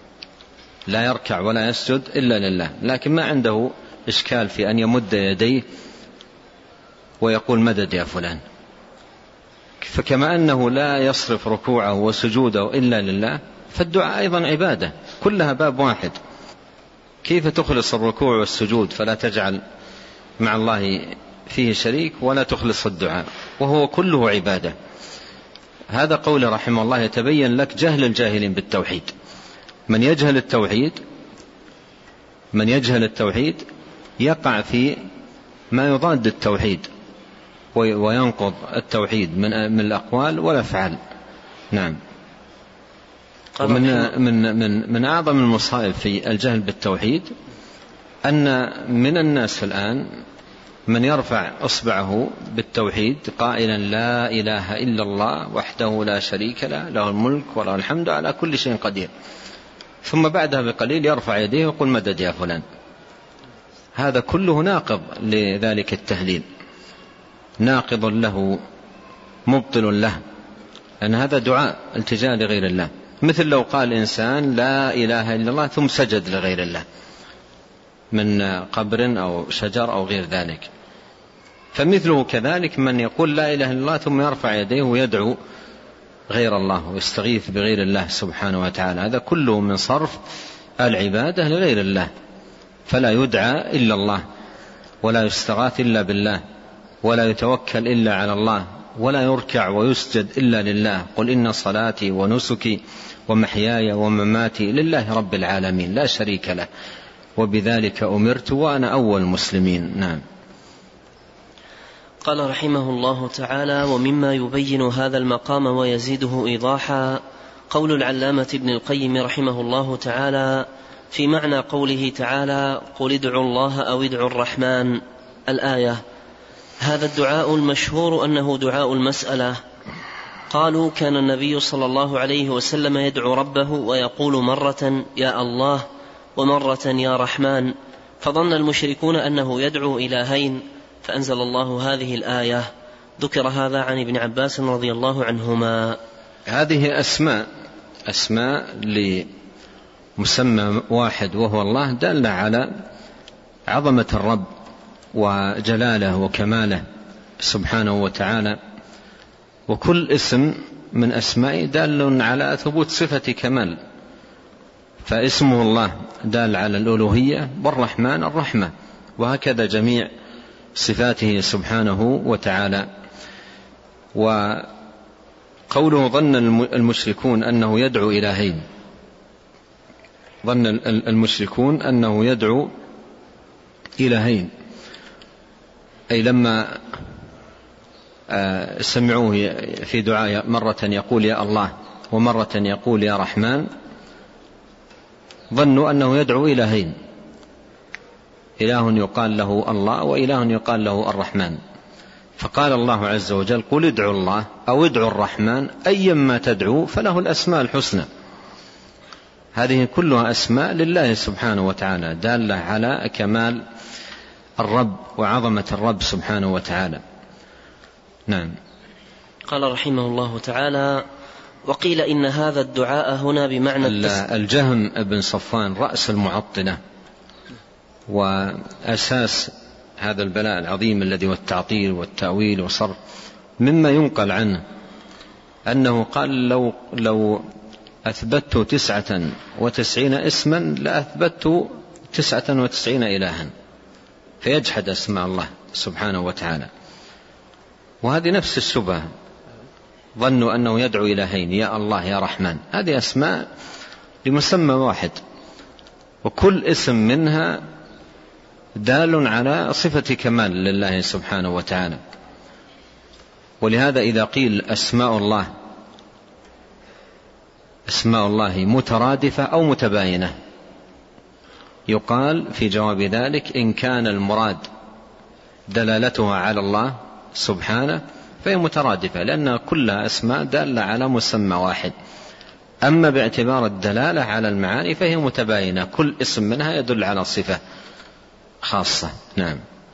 لا يركع ولا يسجد إلا لله، لكن ما عنده إشكال في أن يمد يديه ويقول مدد يا فلان. فكما أنه لا يصرف ركوعه وسجوده إلا لله، فالدعاء أيضا عبادة، كلها باب واحد. كيف تخلص الركوع والسجود فلا تجعل مع الله فيه شريك، ولا تخلص الدعاء وهو كله عبادة؟ هذا قول رحمه الله يتبين لك جهل الجاهلين بالتوحيد. من يجهل التوحيد من يجهل التوحيد يقع في ما يضاد التوحيد وينقض التوحيد من من الأقوال والأفعال. نعم. ومن من من من أعظم المصائب في الجهل بالتوحيد أن من الناس الآن من يرفع إصبعه بالتوحيد قائلا لا إله إلا الله وحده لا شريك له، له الملك وله الحمد على كل شيء قدير، ثم بعدها بقليل يرفع يديه ويقول مدد يا فلان. هذا كله ناقض لذلك التهليل، ناقض له مبطل له، أن هذا دعاء التجاء لغير الله. مثل لو قال إنسان لا إله إلا الله ثم سجد لغير الله من قبر أو شجر أو غير ذلك، فمثله كذلك من يقول لا إله إلا الله ثم يرفع يديه ويدعو غير الله ويستغيث بغير الله سبحانه وتعالى، هذا كله من صرف العبادة لغير الله. فلا يدعى إلا الله، ولا يستغاث إلا بالله، ولا يتوكل إلا على الله، ولا يركع ويسجد إلا لله. قل إن صلاتي ونسكي ومحياي ومماتي لله رب العالمين لا شريك له، وبذلك أمرت وأنا أول المسلمين. نعم. قال رحمه الله تعالى: ومما يبين هذا المقام ويزيده إيضاحا قول العلامة ابن القيم رحمه الله تعالى في معنى قوله تعالى: قل ادعوا الله أو ادعوا الرحمن، الآية. هذا الدعاء المشهور أنه دعاء المسألة. قالوا كان النبي صلى الله عليه وسلم يدعو ربه ويقول مرة يا الله ومرة يا رحمن، فظن المشركون أنه يدعو إلهين، فأنزل الله هذه الآية. ذكر هذا عن ابن عباس رضي الله عنهما. هذه أسماء أسماء لمسمى واحد وهو الله، دل على عظمة الرب وجلاله وكماله سبحانه وتعالى، وكل اسم من أسمائه دال على ثبوت صفة كمال، فاسمه الله دال على الألوهية، والرحمن الرحمة، وهكذا جميع صفاته سبحانه وتعالى. وقوله ظن المشركون أنه يدعو إلهين، ظن المشركون أنه يدعو إلهين، أي لما سمعوه في دعاء مرة يقول يا الله ومرة يقول يا رحمن، ظنوا أنه يدعو إلهين، إله يقال له الله وإله يقال له الرحمن، فقال الله عز وجل قل ادعوا الله أو ادعوا الرحمن أيما تدعو فله الأسماء الحسنى. هذه كلها أسماء لله سبحانه وتعالى دالة على كمال الرب وعظمة الرب سبحانه وتعالى. نعم. قال رحمه الله تعالى: وقيل إن هذا الدعاء هنا بمعنى الجهم بن صفوان رأس المعطلة وأساس هذا البلاء العظيم الذي هو التعطيل والتأويل والصرف، مما ينقل عنه أنه قال لو, لو أثبت تسعة وتسعين اسما لأثبت تسعة وتسعين إلها، فيجحد أسماء الله سبحانه وتعالى. وهذه نفس الشبهة، ظنوا أنه يدعو إلهين يا الله يا رحمن، هذه أسماء لمسمى واحد، وكل اسم منها دال على صفة كمال لله سبحانه وتعالى. ولهذا إذا قيل أسماء الله أسماء الله مترادفة أو متباينة، يقال في جواب ذلك إن كان المراد دلالتها على الله سبحانه فهي مترادفة، لأن كلها أسماء دالة على مسمى واحد. أما باعتبار الدلالة على المعاني فهي متباينة، كل اسم منها يدل على صفة خاصة. نعم.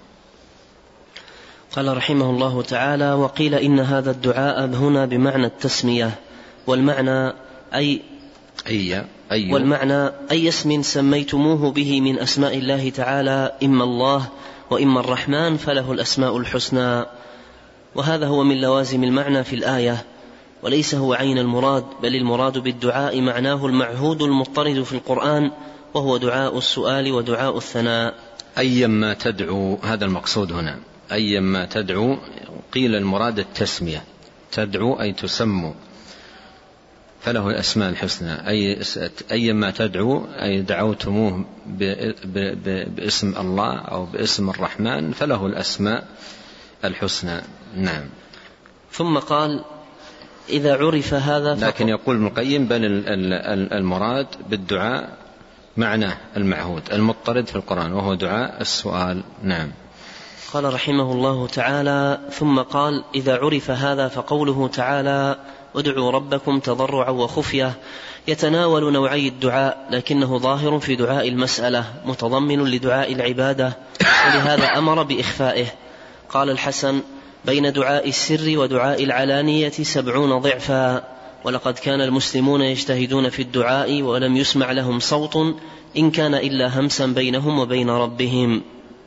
قال رحمه الله تعالى: وقيل إن هذا الدعاء هنا بمعنى التسمية، والمعنى أي أي أي والمعنى أي اسم سميتموه به من أسماء الله تعالى، إما الله وإما الرحمن فله الأسماء الحسنى. وهذا هو من لوازم المعنى في الآية، وليس هو عين المراد، بل المراد بالدعاء معناه المعهود المضطرد في القرآن، وهو دعاء السؤال ودعاء الثناء. أيما تدعو، هذا المقصود هنا، أيما تدعو. قيل المراد التسمية، تدعو أي تسمو، فله الأسماء الحسنى، أي أيما تدعو أي دعوتموه باسم الله أو باسم الرحمن فله الأسماء الحسنى. نعم. ثم قال: إذا عرف هذا فقط. لكن يقول ابن القيم بل المراد بالدعاء معناه المعهود المضطرد في القرآن، وهو دعاء السؤال. نعم. قال رحمه الله تعالى: ثم قال: إذا عرف هذا فقوله تعالى: ادعوا ربكم تضرعا وخفية يتناول نوعي الدعاء، لكنه ظاهر في دعاء المسألة متضمن لدعاء العبادة، ولهذا أمر بإخفائه. قال الحسن: بين دعاء السر ودعاء العلانية سبعون ضعفا، ولقد كان المسلمون يجتهدون في الدعاء ولم يسمع لهم صوت إن كان إلا همسا بينهم وبين ربهم.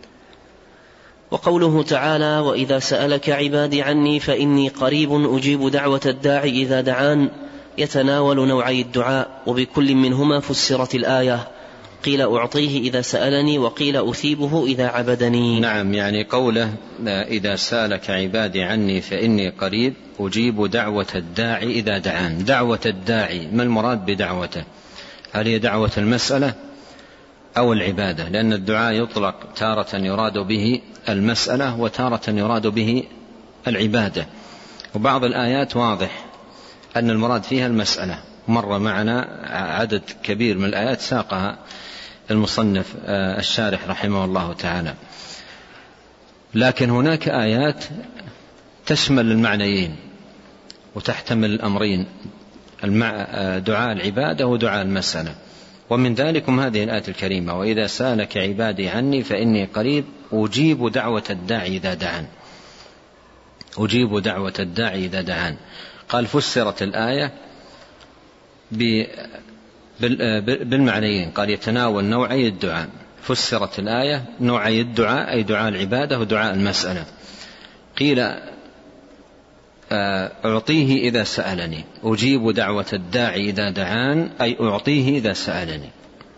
وقوله تعالى: وإذا سألك عبادي عني فإني قريب أجيب دعوة الداعي إذا دعان، يتناول نوعي الدعاء، وبكل منهما فسرت الآية، قيل أعطيه إذا سألني، وقيل أثيبه إذا عبدني. نعم، يعني قوله إذا سألك عبادي عني فإني قريب أجيب دعوة الداعي إذا دعان. دعوة الداعي ما المراد بدعوته؟ هل هي دعوة المسألة أو العبادة؟ لأن الدعاء يطلق تارة يراد به المسألة وتارة يراد به العبادة، وبعض الآيات واضح أن المراد فيها المسألة، مر معنا عدد كبير من الآيات ساقها المصنف الشارح رحمه الله تعالى. لكن هناك آيات تشمل المعنيين وتحتمل الأمرين، دعاء العبادة ودعاء المسألة، ومن ذلكم هذه الآية الكريمة: وإذا سألك عبادي عني فإني قريب أجيب دعوة الداعي إذا دعان. أجيب دعوة الداعي إذا دعان. قال فسرت الآية بالمعنيين، قال يتناول نوعي الدعاء. فسرت الآية نوعي الدعاء أي دعاء العبادة ودعاء المسألة. قيل أعطيه إذا سألني، أجيب دعوة الداعي إذا دعان أي أعطيه إذا سألني.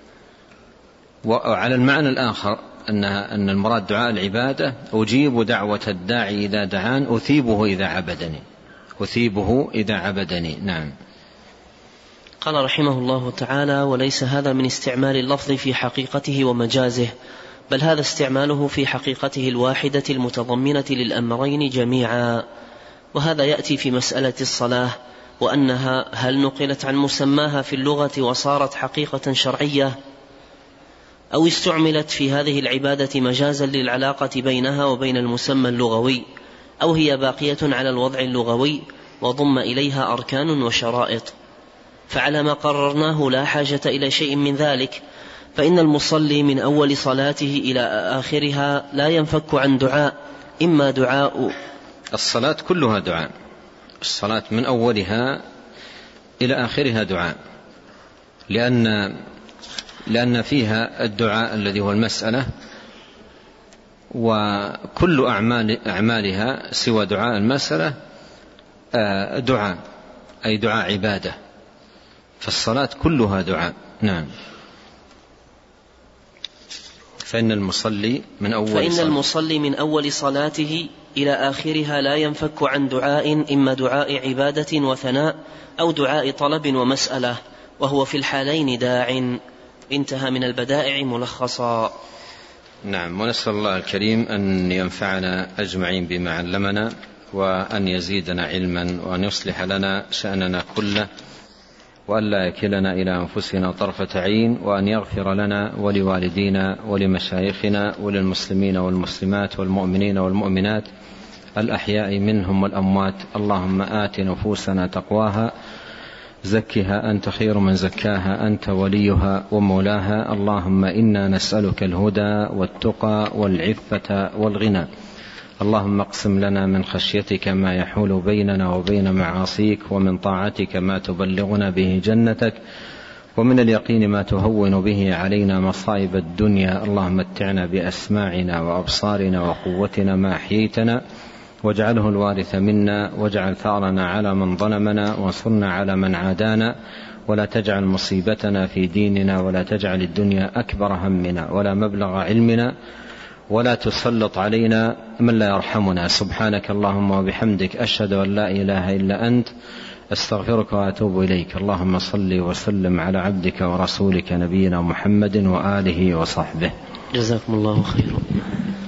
وعلى المعنى الآخر أن المراد دعاء العبادة، أجيب دعوة الداعي إذا دعان أثيبه إذا عبدني، أثيبه إذا عبدني. نعم. قال رحمه الله تعالى: وليس هذا من استعمال اللفظ في حقيقته ومجازه، بل هذا استعماله في حقيقته الواحدة المتضمنة للأمرين جميعا. وهذا يأتي في مسألة الصلاة، وأنها هل نقلت عن مسماها في اللغة وصارت حقيقة شرعية، أو استعملت في هذه العبادة مجازا للعلاقة بينها وبين المسمى اللغوي، أو هي باقية على الوضع اللغوي وضم إليها أركان وشرائط. فعلى ما قررناه لا حاجة إلى شيء من ذلك، فإن المصلي من أول صلاته إلى آخرها لا ينفك عن دعاء، إما دعاء الصلاة كلها دعاء، الصلاة من أولها إلى آخرها دعاء، لأن لأن فيها الدعاء الذي هو المسألة، وكل أعمال أعمالها سوى دعاء المسألة دعاء، أي دعاء عبادة، فالصلاة كلها دعاء. نعم. فإن المصلي من أول فإن صلاة المصلي من أول صلاته إلى آخرها لا ينفك عن دعاء، إما دعاء عبادة وثناء أو دعاء طلب ومسألة، وهو في الحالين داع. انتهى من البدائع ملخصا. نعم. ونسأل الله الكريم أن ينفعنا أجمعين بما علمنا، وأن يزيدنا علما، وأن يصلح لنا شأننا كله، وأن لا يكلنا إلى أنفسنا طرفة عين، وأن يغفر لنا ولوالدينا ولمشايخنا وللمسلمين والمسلمات والمؤمنين والمؤمنات الأحياء منهم والأموات. اللهم آت نفوسنا تقواها، زكها أنت خير من زكاها، أنت وليها ومولاها. اللهم إنا نسألك الهدى والتقى والعفة والغنى. اللهم اقسم لنا من خشيتك ما يحول بيننا وبين معاصيك، ومن طاعتك ما تبلغنا به جنتك، ومن اليقين ما تهون به علينا مصائب الدنيا. اللهم متعنا بأسماعنا وأبصارنا وقوتنا ما أحييتنا، واجعله الوارث منا، واجعل ثأرنا على من ظلمنا، وانصرنا على من عادانا، ولا تجعل مصيبتنا في ديننا، ولا تجعل الدنيا أكبر همنا ولا مبلغ علمنا، ولا تسلط علينا من لا يرحمنا. سبحانك اللهم وبحمدك، أشهد أن لا إله إلا أنت، أستغفرك وأتوب إليك. اللهم صل وسلم على عبدك ورسولك نبينا محمد وآله وصحبه. جزاكم الله خيرا.